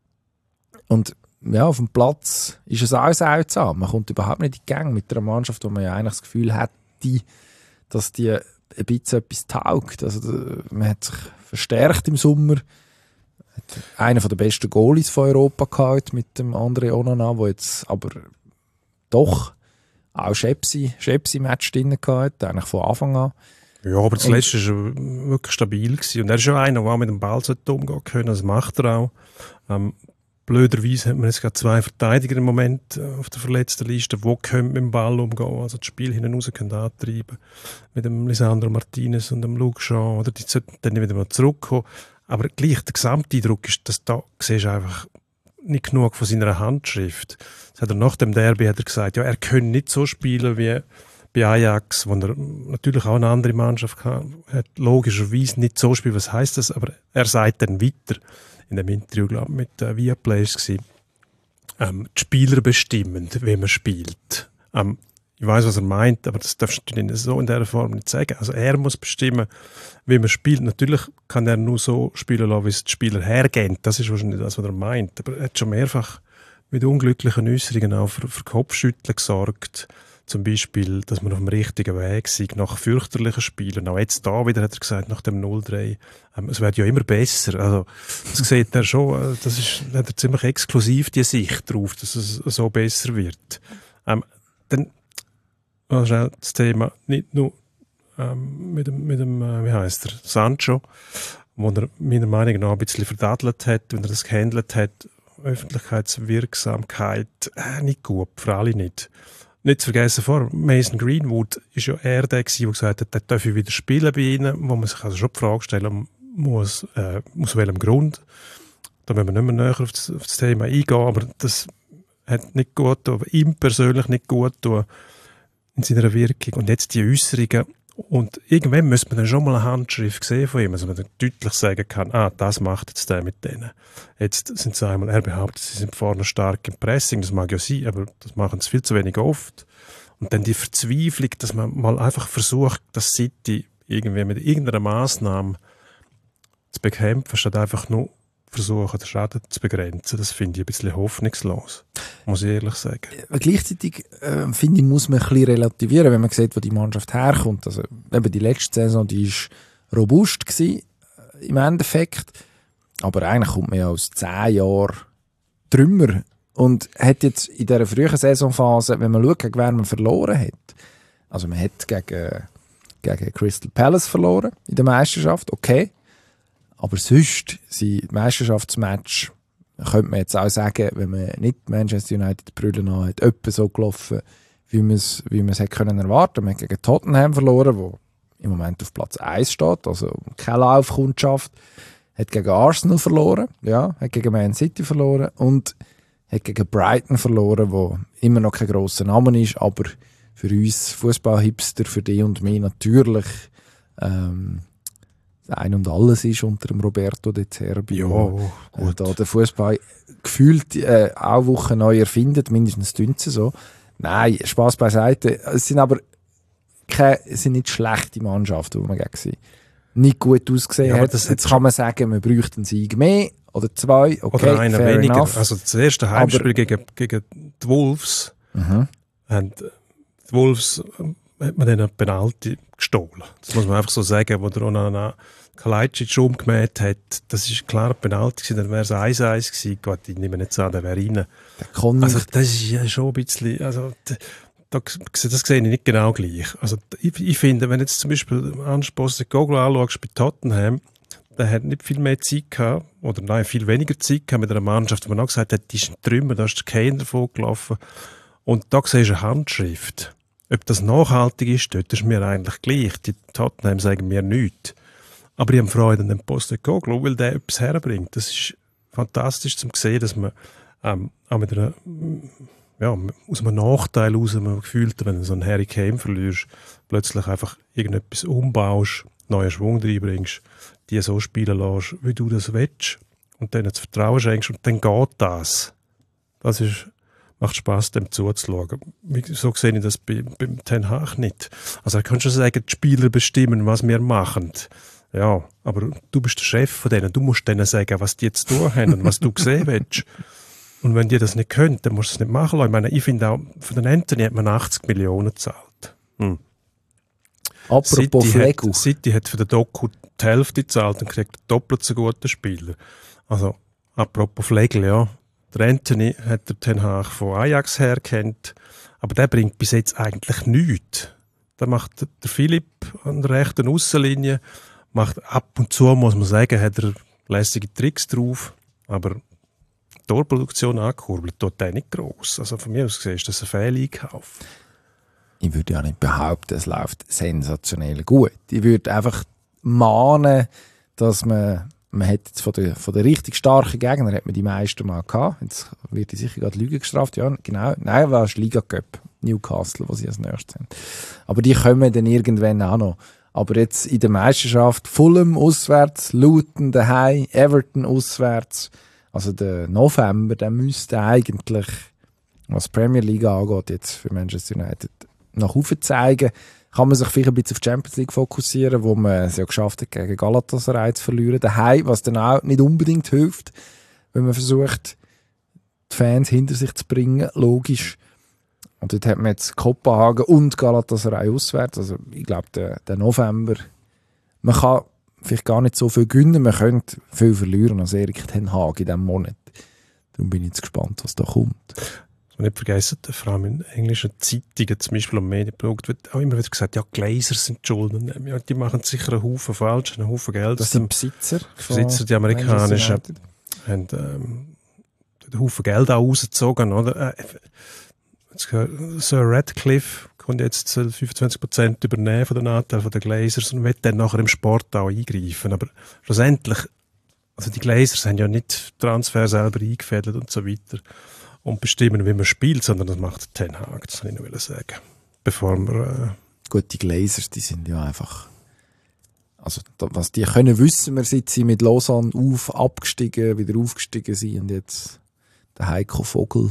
Und ja, auf dem Platz ist es auch seltsam. Man kommt überhaupt nicht in die Gänge mit einer Mannschaft, wo man ja eigentlich das Gefühl hat, dass die ein bisschen etwas taugt. Also man hat sich verstärkt im Sommer. Hat einer der besten Goalies von Europa gehabt mit dem André Onana, der jetzt aber doch auch Schepsi-Match drin gehabt, eigentlich von Anfang an. Ja, aber das letzte war wirklich stabil gewesen. Und er ist ja einer, der auch mit dem Ball umgehen können. Das macht er auch. Blöderweise hat man jetzt gerade 2 Verteidiger im Moment auf der verletzten Liste, die können mit dem Ball umgehen, also das Spiel hinten raus können antreiben. Mit dem Lisandro Martinez und dem Luke Shaw, oder die sollten dann wieder mal zurückkommen. Aber gleich, der Gesamteindruck ist, dass da siehst du einfach nicht genug von seiner Handschrift. Das hat er nach dem Derby gesagt, ja, er könne nicht so spielen wie bei Ajax, wo er natürlich auch eine andere Mannschaft hat, logischerweise nicht so spielen. Was heisst das? Aber er sagt dann weiter, in dem Interview, glaube ich, mit Viaplay war die Spieler bestimmen, wie man spielt. Ich weiss, was er meint, aber das darfst du nicht so in dieser Form nicht sagen. Also er muss bestimmen, wie man spielt. Natürlich kann er nur so spielen lassen, wie es die Spieler hergeben. Das ist wahrscheinlich das, was er meint. Aber er hat schon mehrfach mit unglücklichen Äußerungen auch für Kopfschütteln gesorgt. Zum Beispiel, dass man auf dem richtigen Weg sei, nach fürchterlichen Spielen. Auch jetzt da wieder hat er gesagt, nach dem 0-3, es wird ja immer besser. Also, das sieht er schon, hat er ziemlich exklusiv die Sicht drauf, dass es so besser wird. Dann, schnell das Thema, nicht nur mit dem wie heisst er, Sancho, wo er meiner Meinung nach ein bisschen verdadelt hat, wenn er das gehandelt hat, Öffentlichkeitswirksamkeit, nicht gut, für alle nicht. Nicht zu vergessen, Mason Greenwood ist ja eher der gewesen, der gesagt hat, der darf wieder spielen bei ihnen, wo man sich also schon die Frage stellen muss, aus welchem Grund. Da müssen wir nicht mehr näher auf das Thema eingehen, aber das hat nicht gut getan, ihm persönlich nicht gut getan in seiner Wirkung. Und jetzt die Äußerungen. Und irgendwann müsste man dann schon mal eine Handschrift sehen von ihm, also man dann deutlich sagen kann, das macht jetzt der mit denen. Jetzt sind sie einmal, er behauptet, sie sind vorne stark im Pressing, das mag ja sein, aber das machen sie viel zu wenig oft. Und dann die Verzweiflung, dass man mal einfach versucht, das City irgendwie mit irgendeiner Massnahme zu bekämpfen, statt einfach nur versuchen, den Schaden zu begrenzen. Das finde ich ein bisschen hoffnungslos, muss ich ehrlich sagen. Gleichzeitig finde ich, muss man ein bisschen relativieren, wenn man sieht, wo die Mannschaft herkommt. Also eben die letzte Saison, die war robust gewesen, im Endeffekt. Aber eigentlich kommt man ja aus 10 Jahren Trümmer und hat jetzt in dieser frühen Saisonphase, wenn man schaut, gegen wer man verloren hat. Also man hat gegen Crystal Palace verloren in der Meisterschaft, okay. Aber sonst sind Meisterschaftsmatch, könnte man jetzt auch sagen, wenn man nicht Manchester United Brüllen an hat, etwa so gelaufen, wie man es hätte können erwarten. Man hat gegen Tottenham verloren, wo im Moment auf Platz 1 steht, also keine Laufkundschaft. Hat gegen Arsenal verloren, ja, hat gegen Man City verloren und hat gegen Brighton verloren, wo immer noch kein grosser Name ist, aber für uns Fußballhipster, für dich und mich natürlich ein und alles ist unter dem Roberto De Zerbi. Ja, da der Fußball gefühlt auch Wochen neu erfindet, mindestens tun sie so. Nein, Spaß beiseite. Es sind aber es sind nicht schlechte Mannschaften, die man gegen sie nicht gut ausgesehen hat. Jetzt kann man sagen, man bräuchte einen Sieg mehr oder 2. Okay, oder einen fair weniger. Enough. Also das erste Heimspiel gegen die Wolves, und die Wolves hat man dann eine Penalty gestohlen. Das muss man einfach so sagen, wo der Onana Kalajdzic umgemäht hat. Das ist klar eine Penalty gewesen, dann wäre es 1-1 gewesen. Gott, ich nehme nicht an, der wäre rein. Also das ist ja schon ein bisschen, also das sehe ich nicht genau gleich. Also ich finde, wenn jetzt zum Beispiel Postecoglou anschaust bei Tottenham, der hat nicht viel mehr Zeit gehabt, oder nein, viel weniger Zeit gehabt mit einer Mannschaft, wo man auch gesagt hat, die ist ein Trümmer, da ist der Kane davon gelaufen. Und da siehst du eine Handschrift. Ob das nachhaltig ist, dort ist mir eigentlich gleich. Die Tottenham sagen mir nichts. Aber ich habe Freude an dem Postecoglou, weil der etwas herbringt. Das ist fantastisch zu sehen, dass man auch mit einer, aus einem Nachteil heraus, man gefühlt, wenn du so einen Harry Kane verlierst, plötzlich einfach irgendetwas umbaust, neuen Schwung reinbringst, die so spielen lässt, wie du das willst, und denen das Vertrauen schenkst, und dann geht das. Das macht Spass, dem zuzuschauen. So sehe ich das beim Ten Hag nicht. Also, er kann schon sagen, die Spieler bestimmen, was wir machen. Ja, aber du bist der Chef von denen. Du musst denen sagen, was die jetzt tun haben und was du sehen willst. Und wenn die das nicht können, dann musst du es nicht machen lassen. Ich meine, ich finde auch, für den Anthony hat man 80 Millionen gezahlt. Apropos Flegu. City hat für den Doku die Hälfte gezahlt und kriegt doppelt so guten Spieler. Also, apropos Flegel, ja. Der Anthony hat der Ten Hag von Ajax her kennt, aber der bringt bis jetzt eigentlich nichts. Da macht der Philipp an der rechten Aussenlinie, macht ab und zu, muss man sagen, hat er lässige Tricks drauf, aber die Torproduktion angekurbelt, tut der nicht gross. Also von mir aus gesehen ist das ein Fehleinkauf. Ich würde ja nicht behaupten, es läuft sensationell gut. Ich würde einfach mahnen, dass man man hat jetzt von der richtig starken Gegner hat man die meisten mal gehabt. Jetzt wird die sicher gerade Lüge gestraft. Ja, genau. Nein, war es Liga Cup. Newcastle, was sie als nächstes haben. Aber die kommen dann irgendwann auch noch. Aber jetzt in der Meisterschaft Fulham auswärts, Luton daheim, Everton auswärts. Also der November, der müsste eigentlich, was die Premier League angeht, jetzt für Manchester United nach oben zeigen. Kann man sich vielleicht ein bisschen auf die Champions League fokussieren, wo man es ja geschafft hat, gegen Galatasaray zu verlieren. Daheim, was dann auch nicht unbedingt hilft, wenn man versucht, die Fans hinter sich zu bringen, logisch. Und dort hat man jetzt Kopenhagen und Galatasaray auswärts. Also ich glaube, der November, man kann vielleicht gar nicht so viel gewinnen, man könnte viel verlieren als Erik ten Hag in diesem Monat. Darum bin ich jetzt gespannt, was da kommt. Was man nicht vergessen, vor allem in englischen Zeitungen, zum Beispiel am Medienprodukt, wird auch immer wieder gesagt, ja, Glazers sind die Schulden. Ja, die machen sicher einen Haufen falsch, einen Haufen Geld. Das sind Besitzer, die amerikanischen, haben einen Haufen Geld auch rausgezogen, oder? Sir Radcliffe kommt jetzt 25% übernehmen von den Anteilen der Glazers und wird dann nachher im Sport auch eingreifen. Aber schlussendlich, also die Glazers haben ja nicht Transfer selber eingefädelt und so weiter und bestimmen, wie man spielt, sondern das macht Ten Hag, das kann ich noch sagen. Bevor wir... Gut, die Glazers, die sind ja einfach... Also, was die können wissen wir, seit sie mit Lausanne abgestiegen, wieder aufgestiegen sind und jetzt der Heiko Vogel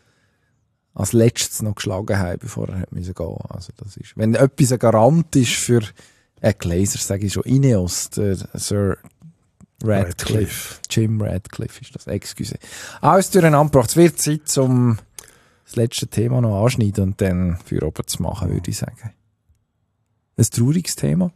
als letztes noch geschlagen haben, bevor er gehen musste. Also das ist, wenn etwas ein Garant ist für Glazers, sage ich schon, Ineos, der Sir Radcliffe. Jim Radcliffe ist das, excuse. Alles durcheinander gebracht. Es wird Zeit, um das letzte Thema noch anschneiden und dann für oben zu machen, würde ich sagen. Ein trauriges Thema.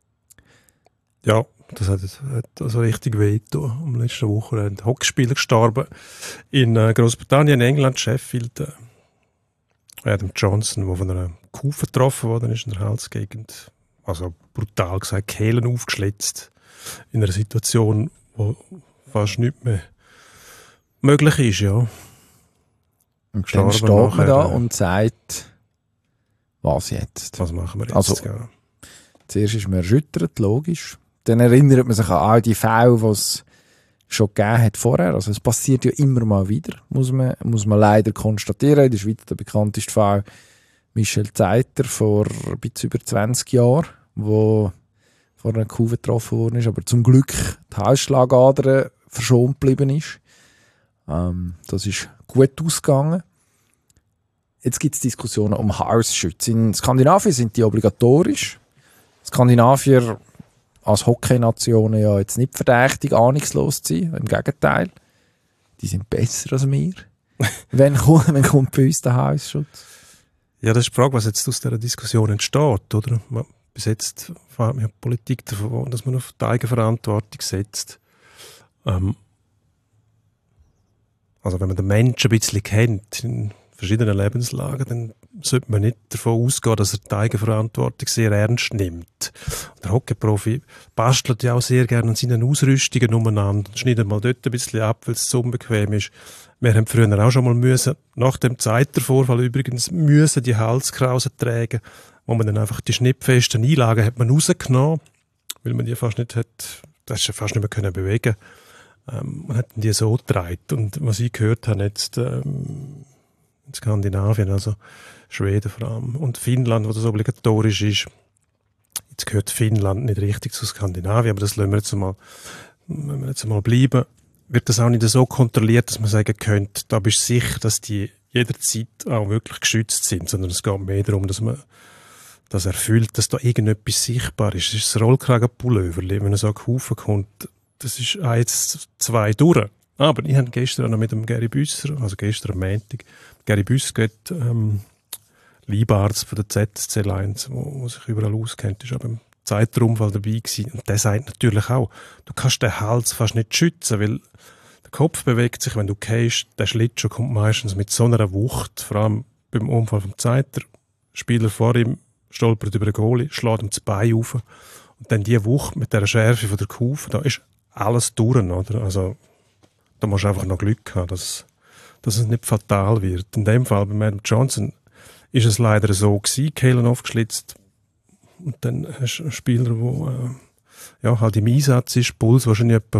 Ja, das hat also richtig wehgetan. Am letzten Wochenende sind Hockeyspieler gestorben. In Großbritannien, in England, Sheffield, Adam Johnson, der von einer Kuh getroffen worden ist in der Halsgegend. Also brutal gesagt, Kehlen aufgeschlitzt. In einer Situation, wo fast nichts mehr möglich ist, ja. Und dann steht man da und sagt, was jetzt? Was machen wir jetzt? Also, ja. Zuerst ist man erschüttert, logisch. Dann erinnert man sich an all die Fälle, die es schon gegeben hat vorher. Also es passiert ja immer mal wieder, muss man leider konstatieren. In der Schweiz der bekannteste Fall Michel Zeiter vor ein bisschen über 20 Jahren, wo vor einer Kuh getroffen worden ist, aber zum Glück die Halsschlagader verschont geblieben ist. Das ist gut ausgegangen. Jetzt gibt es Diskussionen um Halsschütze. In Skandinavien sind die obligatorisch. Skandinavier als Hockeynationen ja jetzt nicht verdächtig, ahnungslos zu sein. Im Gegenteil. Die sind besser als wir. Wenn kommt bei uns der Halsschutz? Ja, das ist die Frage, was jetzt aus dieser Diskussion entsteht, oder? Bis jetzt fährt die Politik davon, dass man auf die Eigenverantwortung setzt. Also wenn man den Menschen ein bisschen kennt, in verschiedenen Lebenslagen, dann sollte man nicht davon ausgehen, dass er die Eigenverantwortung sehr ernst nimmt. Der Hockeyprofi bastelt ja auch sehr gerne an seinen Ausrüstungen umeinander und schneidet mal dort ein bisschen ab, weil es zu unbequem ist. Wir haben früher auch schon mal müssen, nach dem Zeitervorfall übrigens, müssen die Halskrausen tragen, wo man dann einfach die schnittfesten Einlagen hat man rausgenommen, weil man die fast nicht hat, das ist fast nicht mehr können bewegen. Man hat die so getragen. Und was ich gehört habe jetzt in Skandinavien, also Schweden vor allem, und Finnland, wo das obligatorisch ist. Jetzt gehört Finnland nicht richtig zu Skandinavien, aber das lassen wir jetzt mal, wenn wir jetzt mal bleiben, wird das auch nicht so kontrolliert, dass man sagen könnte, da bist du sicher, dass die jederzeit auch wirklich geschützt sind, sondern es geht mehr darum, dass man das erfüllt, dass da irgendetwas sichtbar ist. Es ist das Rollkragenpullover, wenn er so Haufen kommt, das ist 1, 2 durch. Aber ich habe gestern noch mit dem Gary Büsser, also gestern am Montag, Gary Büsser geht, Leibarzt von der ZSC Lions, wo sich überall auskennt, ist aber im Zeitraumfall dabei gewesen. Und der sagt natürlich auch, du kannst den Hals fast nicht schützen, weil der Kopf bewegt sich, wenn du gehst, der Schlittschuh kommt meistens mit so einer Wucht, vor allem beim Unfall vom Zeiter, Spieler vor ihm stolpert über den Goalie, schlägt ihm das Bein auf und dann die Wucht mit der Schärfe von der Kufe, da ist alles durch, oder? Also da musst du einfach noch Glück haben, dass es nicht fatal wird. In dem Fall bei Adam Johnson ist es leider so gewesen, Kehlen aufgeschlitzt und dann hast du einen Spieler, der halt im Einsatz ist, Puls wahrscheinlich etwa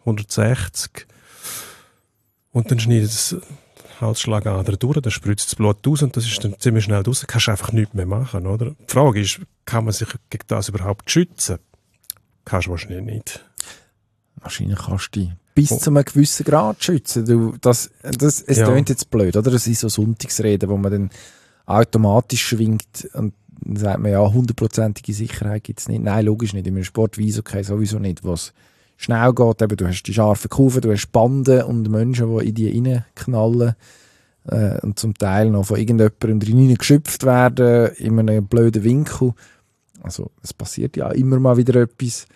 160. Und dann schneidet es Halsschlagader durch, dann spritzt das Blut aus und das ist dann ziemlich schnell raus. Da kannst du einfach nichts mehr machen, oder? Die Frage ist, kann man sich gegen das überhaupt schützen? Kannst du wahrscheinlich nicht. Wahrscheinlich kannst du dich bis zu einem gewissen Grad schützen. Es klingt jetzt blöd, oder? Das ist so Sonntagsreden, wo man dann automatisch schwingt und dann sagt man, ja, 100%ige Sicherheit gibt es nicht. Nein, logisch nicht. In einem Sport wie Eishockey sowieso nicht, was schnell geht. Eben, du hast die scharfen Kurven, du hast Banden und Menschen, die in die reinknallen und zum Teil noch von irgendjemandem drin geschöpft werden, in einem blöden Winkel. Also, es passiert ja immer mal wieder etwas.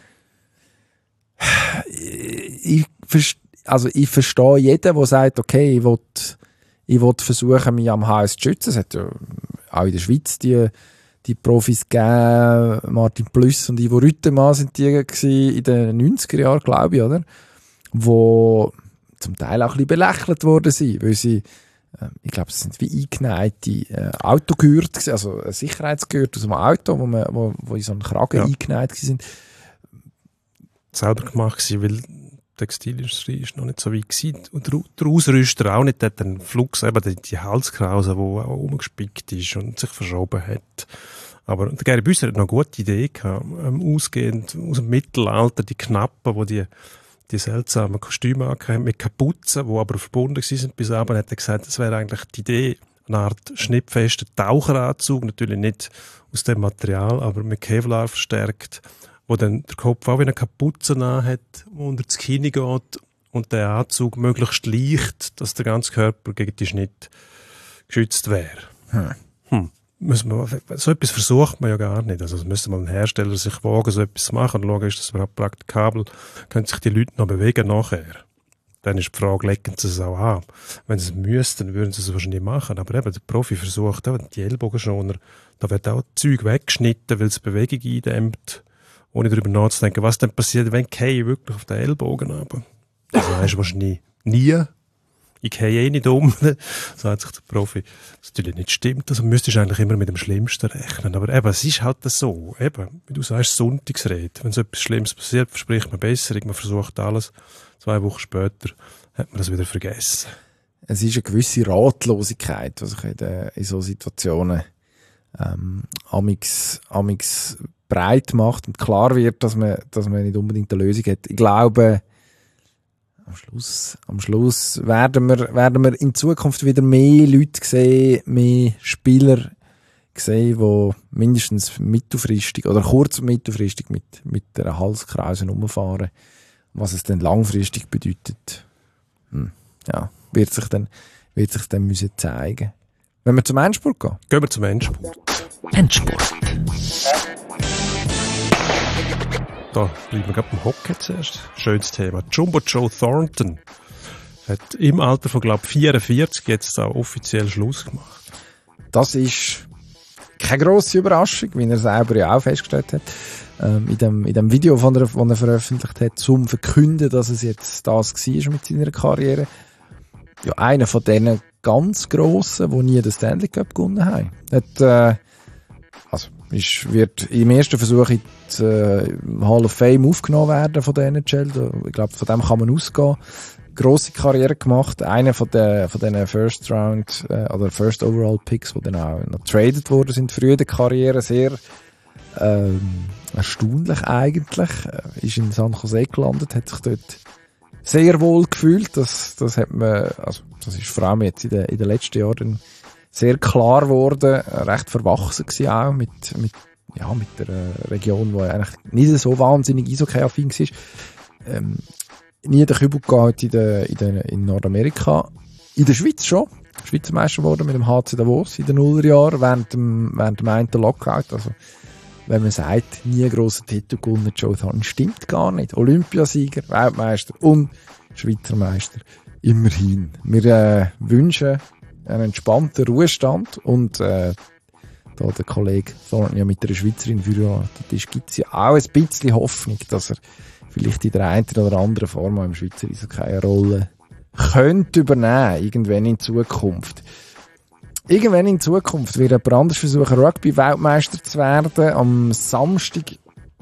Ich verstehe jeden, der sagt, okay, ich will versuchen, mich am HS zu schützen. Es hat ja auch in der Schweiz die Profis gegeben, Martin Plüss und Ivo Rüttemann sind die gewesen, in den 90er Jahren, glaube ich, oder? Wo zum Teil auch ein bisschen belächelt worden sind, weil sie, ich glaube, es sind wie eingeneigte Autogürtel, also ein Sicherheitsgürtel aus einem Auto, wo in so einen Kragen eingenäht sind. Selber gemacht gewesen, weil die Textilindustrie ist noch nicht so weit gewesen. Und der Ausrüster auch nicht, der hat den Flux, eben die Halskrause, die auch umgespickt ist und sich verschoben hat. Aber der Gary Büsser hat noch eine gute Idee gehabt, ausgehend aus dem Mittelalter, die Knappen, die seltsamen Kostüme angehabt mit Kapuzen, die aber verbunden waren bis abends, hat er gesagt, das wäre eigentlich die Idee, eine Art schnittfester Taucheranzug, natürlich nicht aus dem Material, aber mit Kevlar verstärkt, wo dann der Kopf auch wie eine Kapuze hat, die unter das Kinn geht und der Anzug möglichst leicht, dass der ganze Körper gegen die Schnitt geschützt wäre. So etwas versucht man ja gar nicht. Also es müsste mal ein Hersteller sich wagen, so etwas zu machen und schauen, ist das überhaupt praktikabel, können sich die Leute noch bewegen nachher. Dann ist die Frage, legen sie es auch an. Wenn sie es müssten, würden sie es wahrscheinlich machen. Aber eben, der Profi versucht auch, die Ellbogenschoner, da wird auch Zeug weggeschnitten, weil es Bewegung eindämmt, ohne darüber nachzudenken, was dann passiert, wenn ich wirklich auf den Ellbogen runter. Das weisst du wahrscheinlich nie. Ich gehe nicht um, sagt sich der Profi. Das natürlich nicht stimmt, also müsstest du eigentlich immer mit dem Schlimmsten rechnen. Aber eben, es ist halt so, eben, wie du sagst, Sonntagsrede. Wenn so etwas Schlimmes passiert, verspricht man Besserung, man versucht alles. 2 Wochen später hat man das wieder vergessen. Es ist eine gewisse Ratlosigkeit, was sich in so Situationen amix breit macht und klar wird, dass man nicht unbedingt eine Lösung hat. Ich glaube, am Schluss werden wir in Zukunft wieder mehr Leute sehen, mehr Spieler sehen, die mindestens mittelfristig oder kurz- und mittelfristig mit der Halskrause rumfahren. Was es dann langfristig bedeutet, wird sich dann müssen zeigen. Wenn wir zum Endspurt gehen? Gehen wir zum Endspurt. Endspurt. Da bleiben wir gerade beim Hockey zuerst. Schönes Thema. Jumbo Joe Thornton hat im Alter von, glaube ich, 44 jetzt auch offiziell Schluss gemacht. Das ist keine grosse Überraschung, wie er selber ja auch festgestellt hat. In dem Video, das er veröffentlicht hat, zum Verkünden, dass es jetzt das war mit seiner Karriere. Ja, einer von diesen ganz Grossen, die nie den Stanley Cup gewonnen haben. Wird im ersten Versuch in die Hall of Fame aufgenommen werden von der NHL. Ich glaube, von dem kann man ausgehen. Grosse Karriere gemacht. Einer von diesen First Round oder First Overall Picks, die dann auch noch traded worden sind früher in der Karriere. Sehr erstaunlich eigentlich. Ist in San Jose gelandet, hat sich dort sehr wohl gefühlt. Das hat man, also das ist vor allem jetzt in den letzten Jahren sehr klar geworden, recht verwachsen gewesen auch mit der Region, die eigentlich nicht so wahnsinnig Eishockey-affin war. Nie den Kübel gehabt in Nordamerika. In der Schweiz schon. Schweizer Meister geworden mit dem HC Davos in den Nullerjahren während dem einen Lockout. Also, wenn man sagt, nie grosser Titel gewonnen, Joe Thornton, stimmt gar nicht. Olympiasieger, Weltmeister und Schweizer Meister. Immerhin. Wir wünschen einen entspannten Ruhestand und da der Kollege Thornton ja mit einer Schweizerin für Tisch gibt es ja auch ein bisschen Hoffnung, dass er vielleicht in der einen oder anderen Form im Schweizer Eishockey eine Rolle könnte übernehmen, irgendwann in Zukunft. Irgendwann in Zukunft wird jemand anders versuchen, Rugby-Weltmeister zu werden. Am Samstag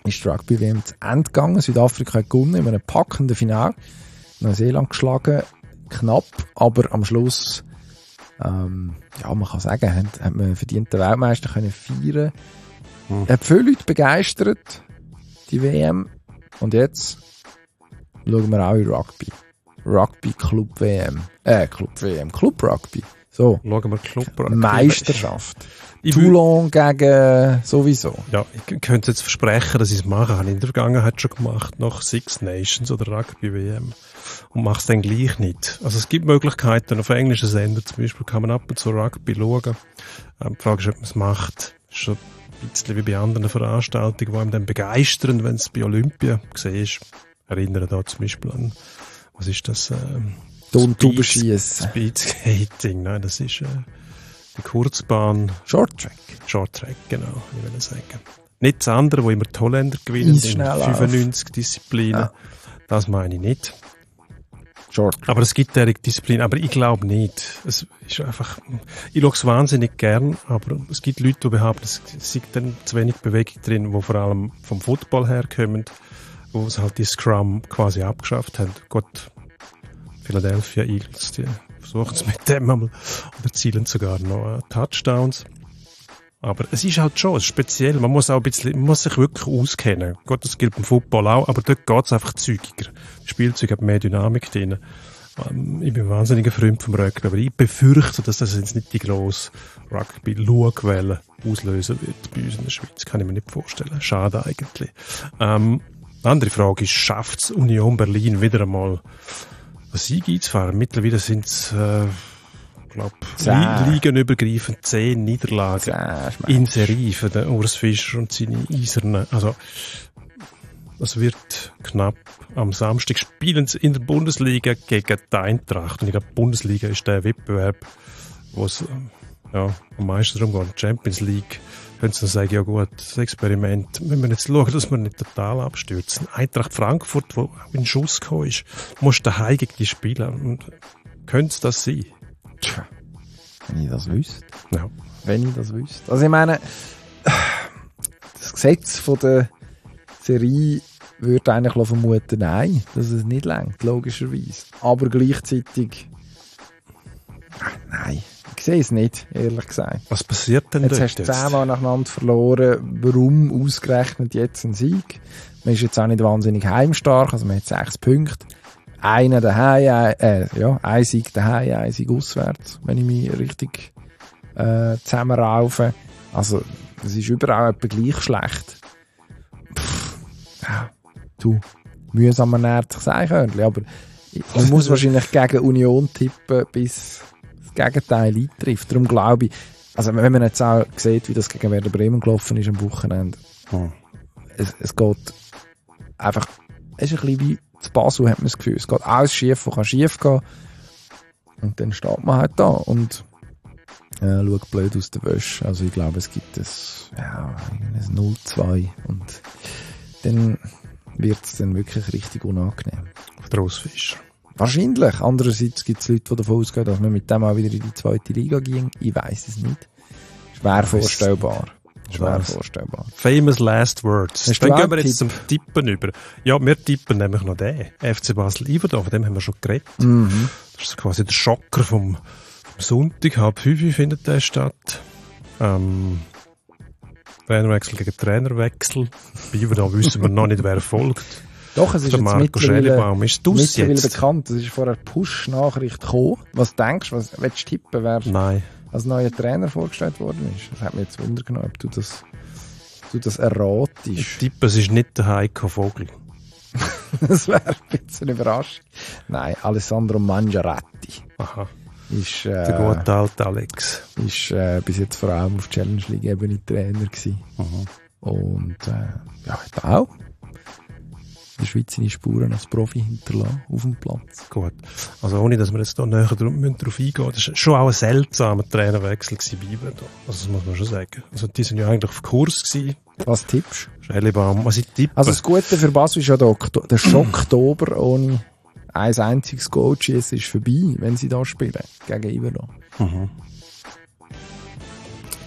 ist die Rugby-WM zu Ende gegangen. Südafrika hat gewonnen in einem packenden Finale. Neuseeland geschlagen, knapp, aber am Schluss, man kann sagen, hat man verdient den Weltmeister können feiern. Hat viele Leute begeistert, die WM. Und jetzt schauen wir auch in Rugby. Rugby Club WM. Club Rugby. So. Schauen wir Club Rugby. Meisterschaft. Toulon gegen sowieso. Ja, ich könnte jetzt versprechen, dass ich es mache. Habe ich in der Vergangenheit schon gemacht, nach Six Nations oder Rugby WM. Und mache es dann gleich nicht. Also es gibt Möglichkeiten, auf englischen Sendern zum Beispiel kann man ab und zu Rugby schauen. Die Frage ist, ob man es macht. Ist schon ein bisschen wie bei anderen Veranstaltungen, die einem dann begeistern, wenn es bei Olympia gesehen ist. Erinnere da zum Beispiel an, was ist das? Turntubenschiessen. Speedskating, nein, das ist die Kurzbahn. Shorttrack, genau, ich will sagen. Nicht das andere, wo immer die Holländer gewinnen, in 95 Disziplinen. Ja. Das meine ich nicht. Shorttrack. Aber es gibt derige Disziplinen, aber ich glaube nicht. Es ist einfach, ich schaue es wahnsinnig gern, aber es gibt Leute, die behaupten, es sei dann zu wenig Bewegung drin, die vor allem vom Football herkommen, wo es halt die Scrum quasi abgeschafft haben. Gott, Philadelphia Eagles, die versuchen es mit dem einmal und erzielen sogar noch Touchdowns. Aber es ist halt schon speziell. Man muss auch ein bisschen, man muss sich wirklich auskennen. Gott, das gilt beim Football auch, aber dort geht es einfach zügiger. Das Spielzeug hat mehr Dynamik drin. Ich bin ein wahnsinniger Freund vom Rugby, aber ich befürchte, dass das jetzt nicht die grosse Rugby-Schauwelle auslösen wird bei uns in der Schweiz. Kann ich mir nicht vorstellen. Schade eigentlich. Eine andere Frage ist, schafft es Union Berlin wieder einmal einen Sieg einzufahren? Mittlerweile sind es ligenübergreifend 10 Niederlagen in Serie für den Urs Fischer und seine Eisernen. Also, das wird knapp. Am Samstag spielen sie in der Bundesliga gegen die Eintracht. Und ich glaube, die Bundesliga ist der Wettbewerb, wo es am meisten darum geht. Champions League, können sie dann sagen, ja gut, das Experiment, wenn wir jetzt schauen, dass wir nicht total abstürzen. Eintracht Frankfurt, wo auch in Schuss gekommen ist, muss daheim gegen die spielen. Und könnte es das sein? Tja, wenn ich das wüsste. Ja. Wenn ich das wüsste. Also ich meine, das Gesetz von der Serie würde eigentlich vermuten, nein, dass es nicht reicht, logischerweise. Aber gleichzeitig, nein, ich sehe es nicht, ehrlich gesagt. Was passiert denn jetzt hast du 10-mal nacheinander verloren. Warum ausgerechnet jetzt ein Sieg? Man ist jetzt auch nicht wahnsinnig heimstark, also man hat 6 Punkte. Einer daheim, ein Sieg daheim, ein Sieg auswärts, wenn ich mich richtig zusammenraufe. Also, es ist überall etwa gleich schlecht. Mühsam ernährt sich ein Körnchen, aber man muss wahrscheinlich gegen Union tippen, bis das Gegenteil eintrifft. Darum glaube ich, also wenn man jetzt auch sieht, wie das gegen Werder Bremen gelaufen ist am Wochenende, es geht einfach, es ist ein bisschen wie zu Basel, hat man das Gefühl. Es geht alles schief, was schief gehen kann. Und dann steht man halt da und schaut blöd aus der Wäsche. Also ich glaube, es gibt ein 0-2 und dann wird es dann wirklich richtig unangenehm. Auf der Fischer. Wahrscheinlich. Andererseits gibt es Leute, die davon ausgehen, dass man mit dem auch wieder in die zweite Liga ging. Ich weiss es nicht. Schwer vorstellbar. Famous last words. Dann gehen wir jetzt zum Tippen über. Ja, wir tippen nämlich noch den. FC Basel-Iverdon, von dem haben wir schon geredet. Mhm. Das ist quasi der Schocker vom Sonntag. 4:30 findet der statt. Trainerwechsel gegen Trainerwechsel. Bei Iverdon wissen wir noch nicht, wer folgt. Doch, es ist der jetzt Marco Schellibaum. Ist das jetzt bekannt. Es ist vorher Push-Nachricht gekommen. Was denkst du? Was willst du tippen, wer als neuer Trainer vorgestellt worden ist? Das hat mich jetzt Wunder genommen, ob du das erratest. Ich tippe, es ist nicht der Heiko Vogel. Das wäre ein bisschen überraschend. Nein, Alessandro Mangiaretti. Aha. Ist, der gute alte Alex. Ist bis jetzt vor allem auf Challenge League Ebene Trainer gewesen. Und hat auch in der Schweiz seine Spuren als Profi hinterlassen auf dem Platz. Gut. Also ohne, dass wir jetzt da näher darauf eingehen, das war schon auch ein seltsamer Trainerwechsel bei Iverdon. Also das muss man schon sagen. Also die sind ja eigentlich auf Kurs gewesen. Was tippst du? Schellibaum, was ich tippe. Also das Gute für Basel ist ja der Schocktober ohne ein einziges Goal-Schiessen ist vorbei, wenn sie da spielen, gegen Iverdon.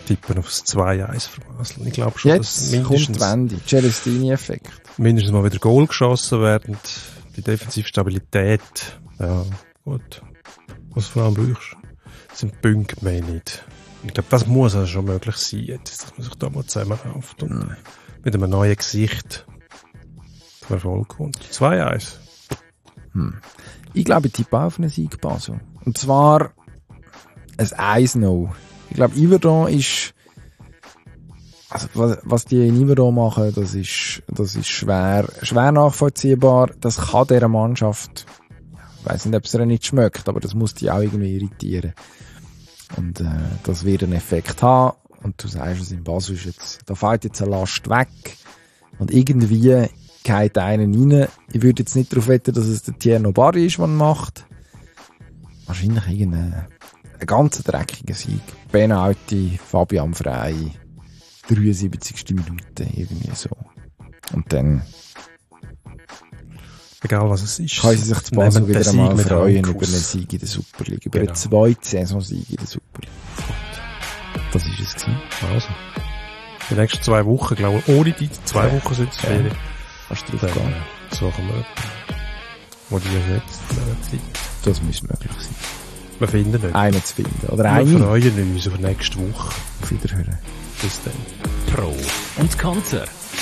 tippen auf das 2-1 für Basel. Ich glaube schon, dass Jetzt kommt die Wende. Celestini-Effekt. mindestens mal wieder Goal geschossen werden. Die Defensivstabilität, ja, gut. Was du vor allem brauchst, sind Punkte mehr nicht. Ich glaube, das muss also schon möglich sein, jetzt, dass man sich da mal zusammenrauft und mit einem neuen Gesicht zum Erfolg kommt. 2-1. Ich glaube, ich tippe auch auf einen Sieg Basel. Und zwar ein 1-0. Ich glaube, Yverdon ist, also was die in Yverdon machen, das ist schwer nachvollziehbar. Das kann dieser Mannschaft, ich weiss nicht, ob es ihr nicht schmeckt, aber das muss die auch irgendwie irritieren. Und das wird einen Effekt haben. Und du sagst es, in Basel ist jetzt, da fällt jetzt eine Last weg. Und irgendwie geht einen rein. Ich würde jetzt nicht darauf wetten, dass es der Tierno Barry ist, der ihn macht. Wahrscheinlich ein ganz dreckiger Sieg. Penalty, Fabian Frey, 73. Minute, irgendwie so. Und dann egal was es ist. kann sie sich zu Basel wieder einmal freuen über einen Sieg in der Super League. Über einen zweiten Saisonsieg in der Super League. Das ist es gewesen. Also, die nächsten 2 Wochen, glaube ich, ohne die 2 Wochen sind es Ferien. Kannst du drauf gehen. Suchen wir jemanden, der die ersetzt in dieser Zeit. Das müsste möglich sein. Wir finden nicht. Einen zu finden. Oder Wir einen. freuen uns auf nächste Woche. Auf Wiederhören. Bis dann. Pro und Konter.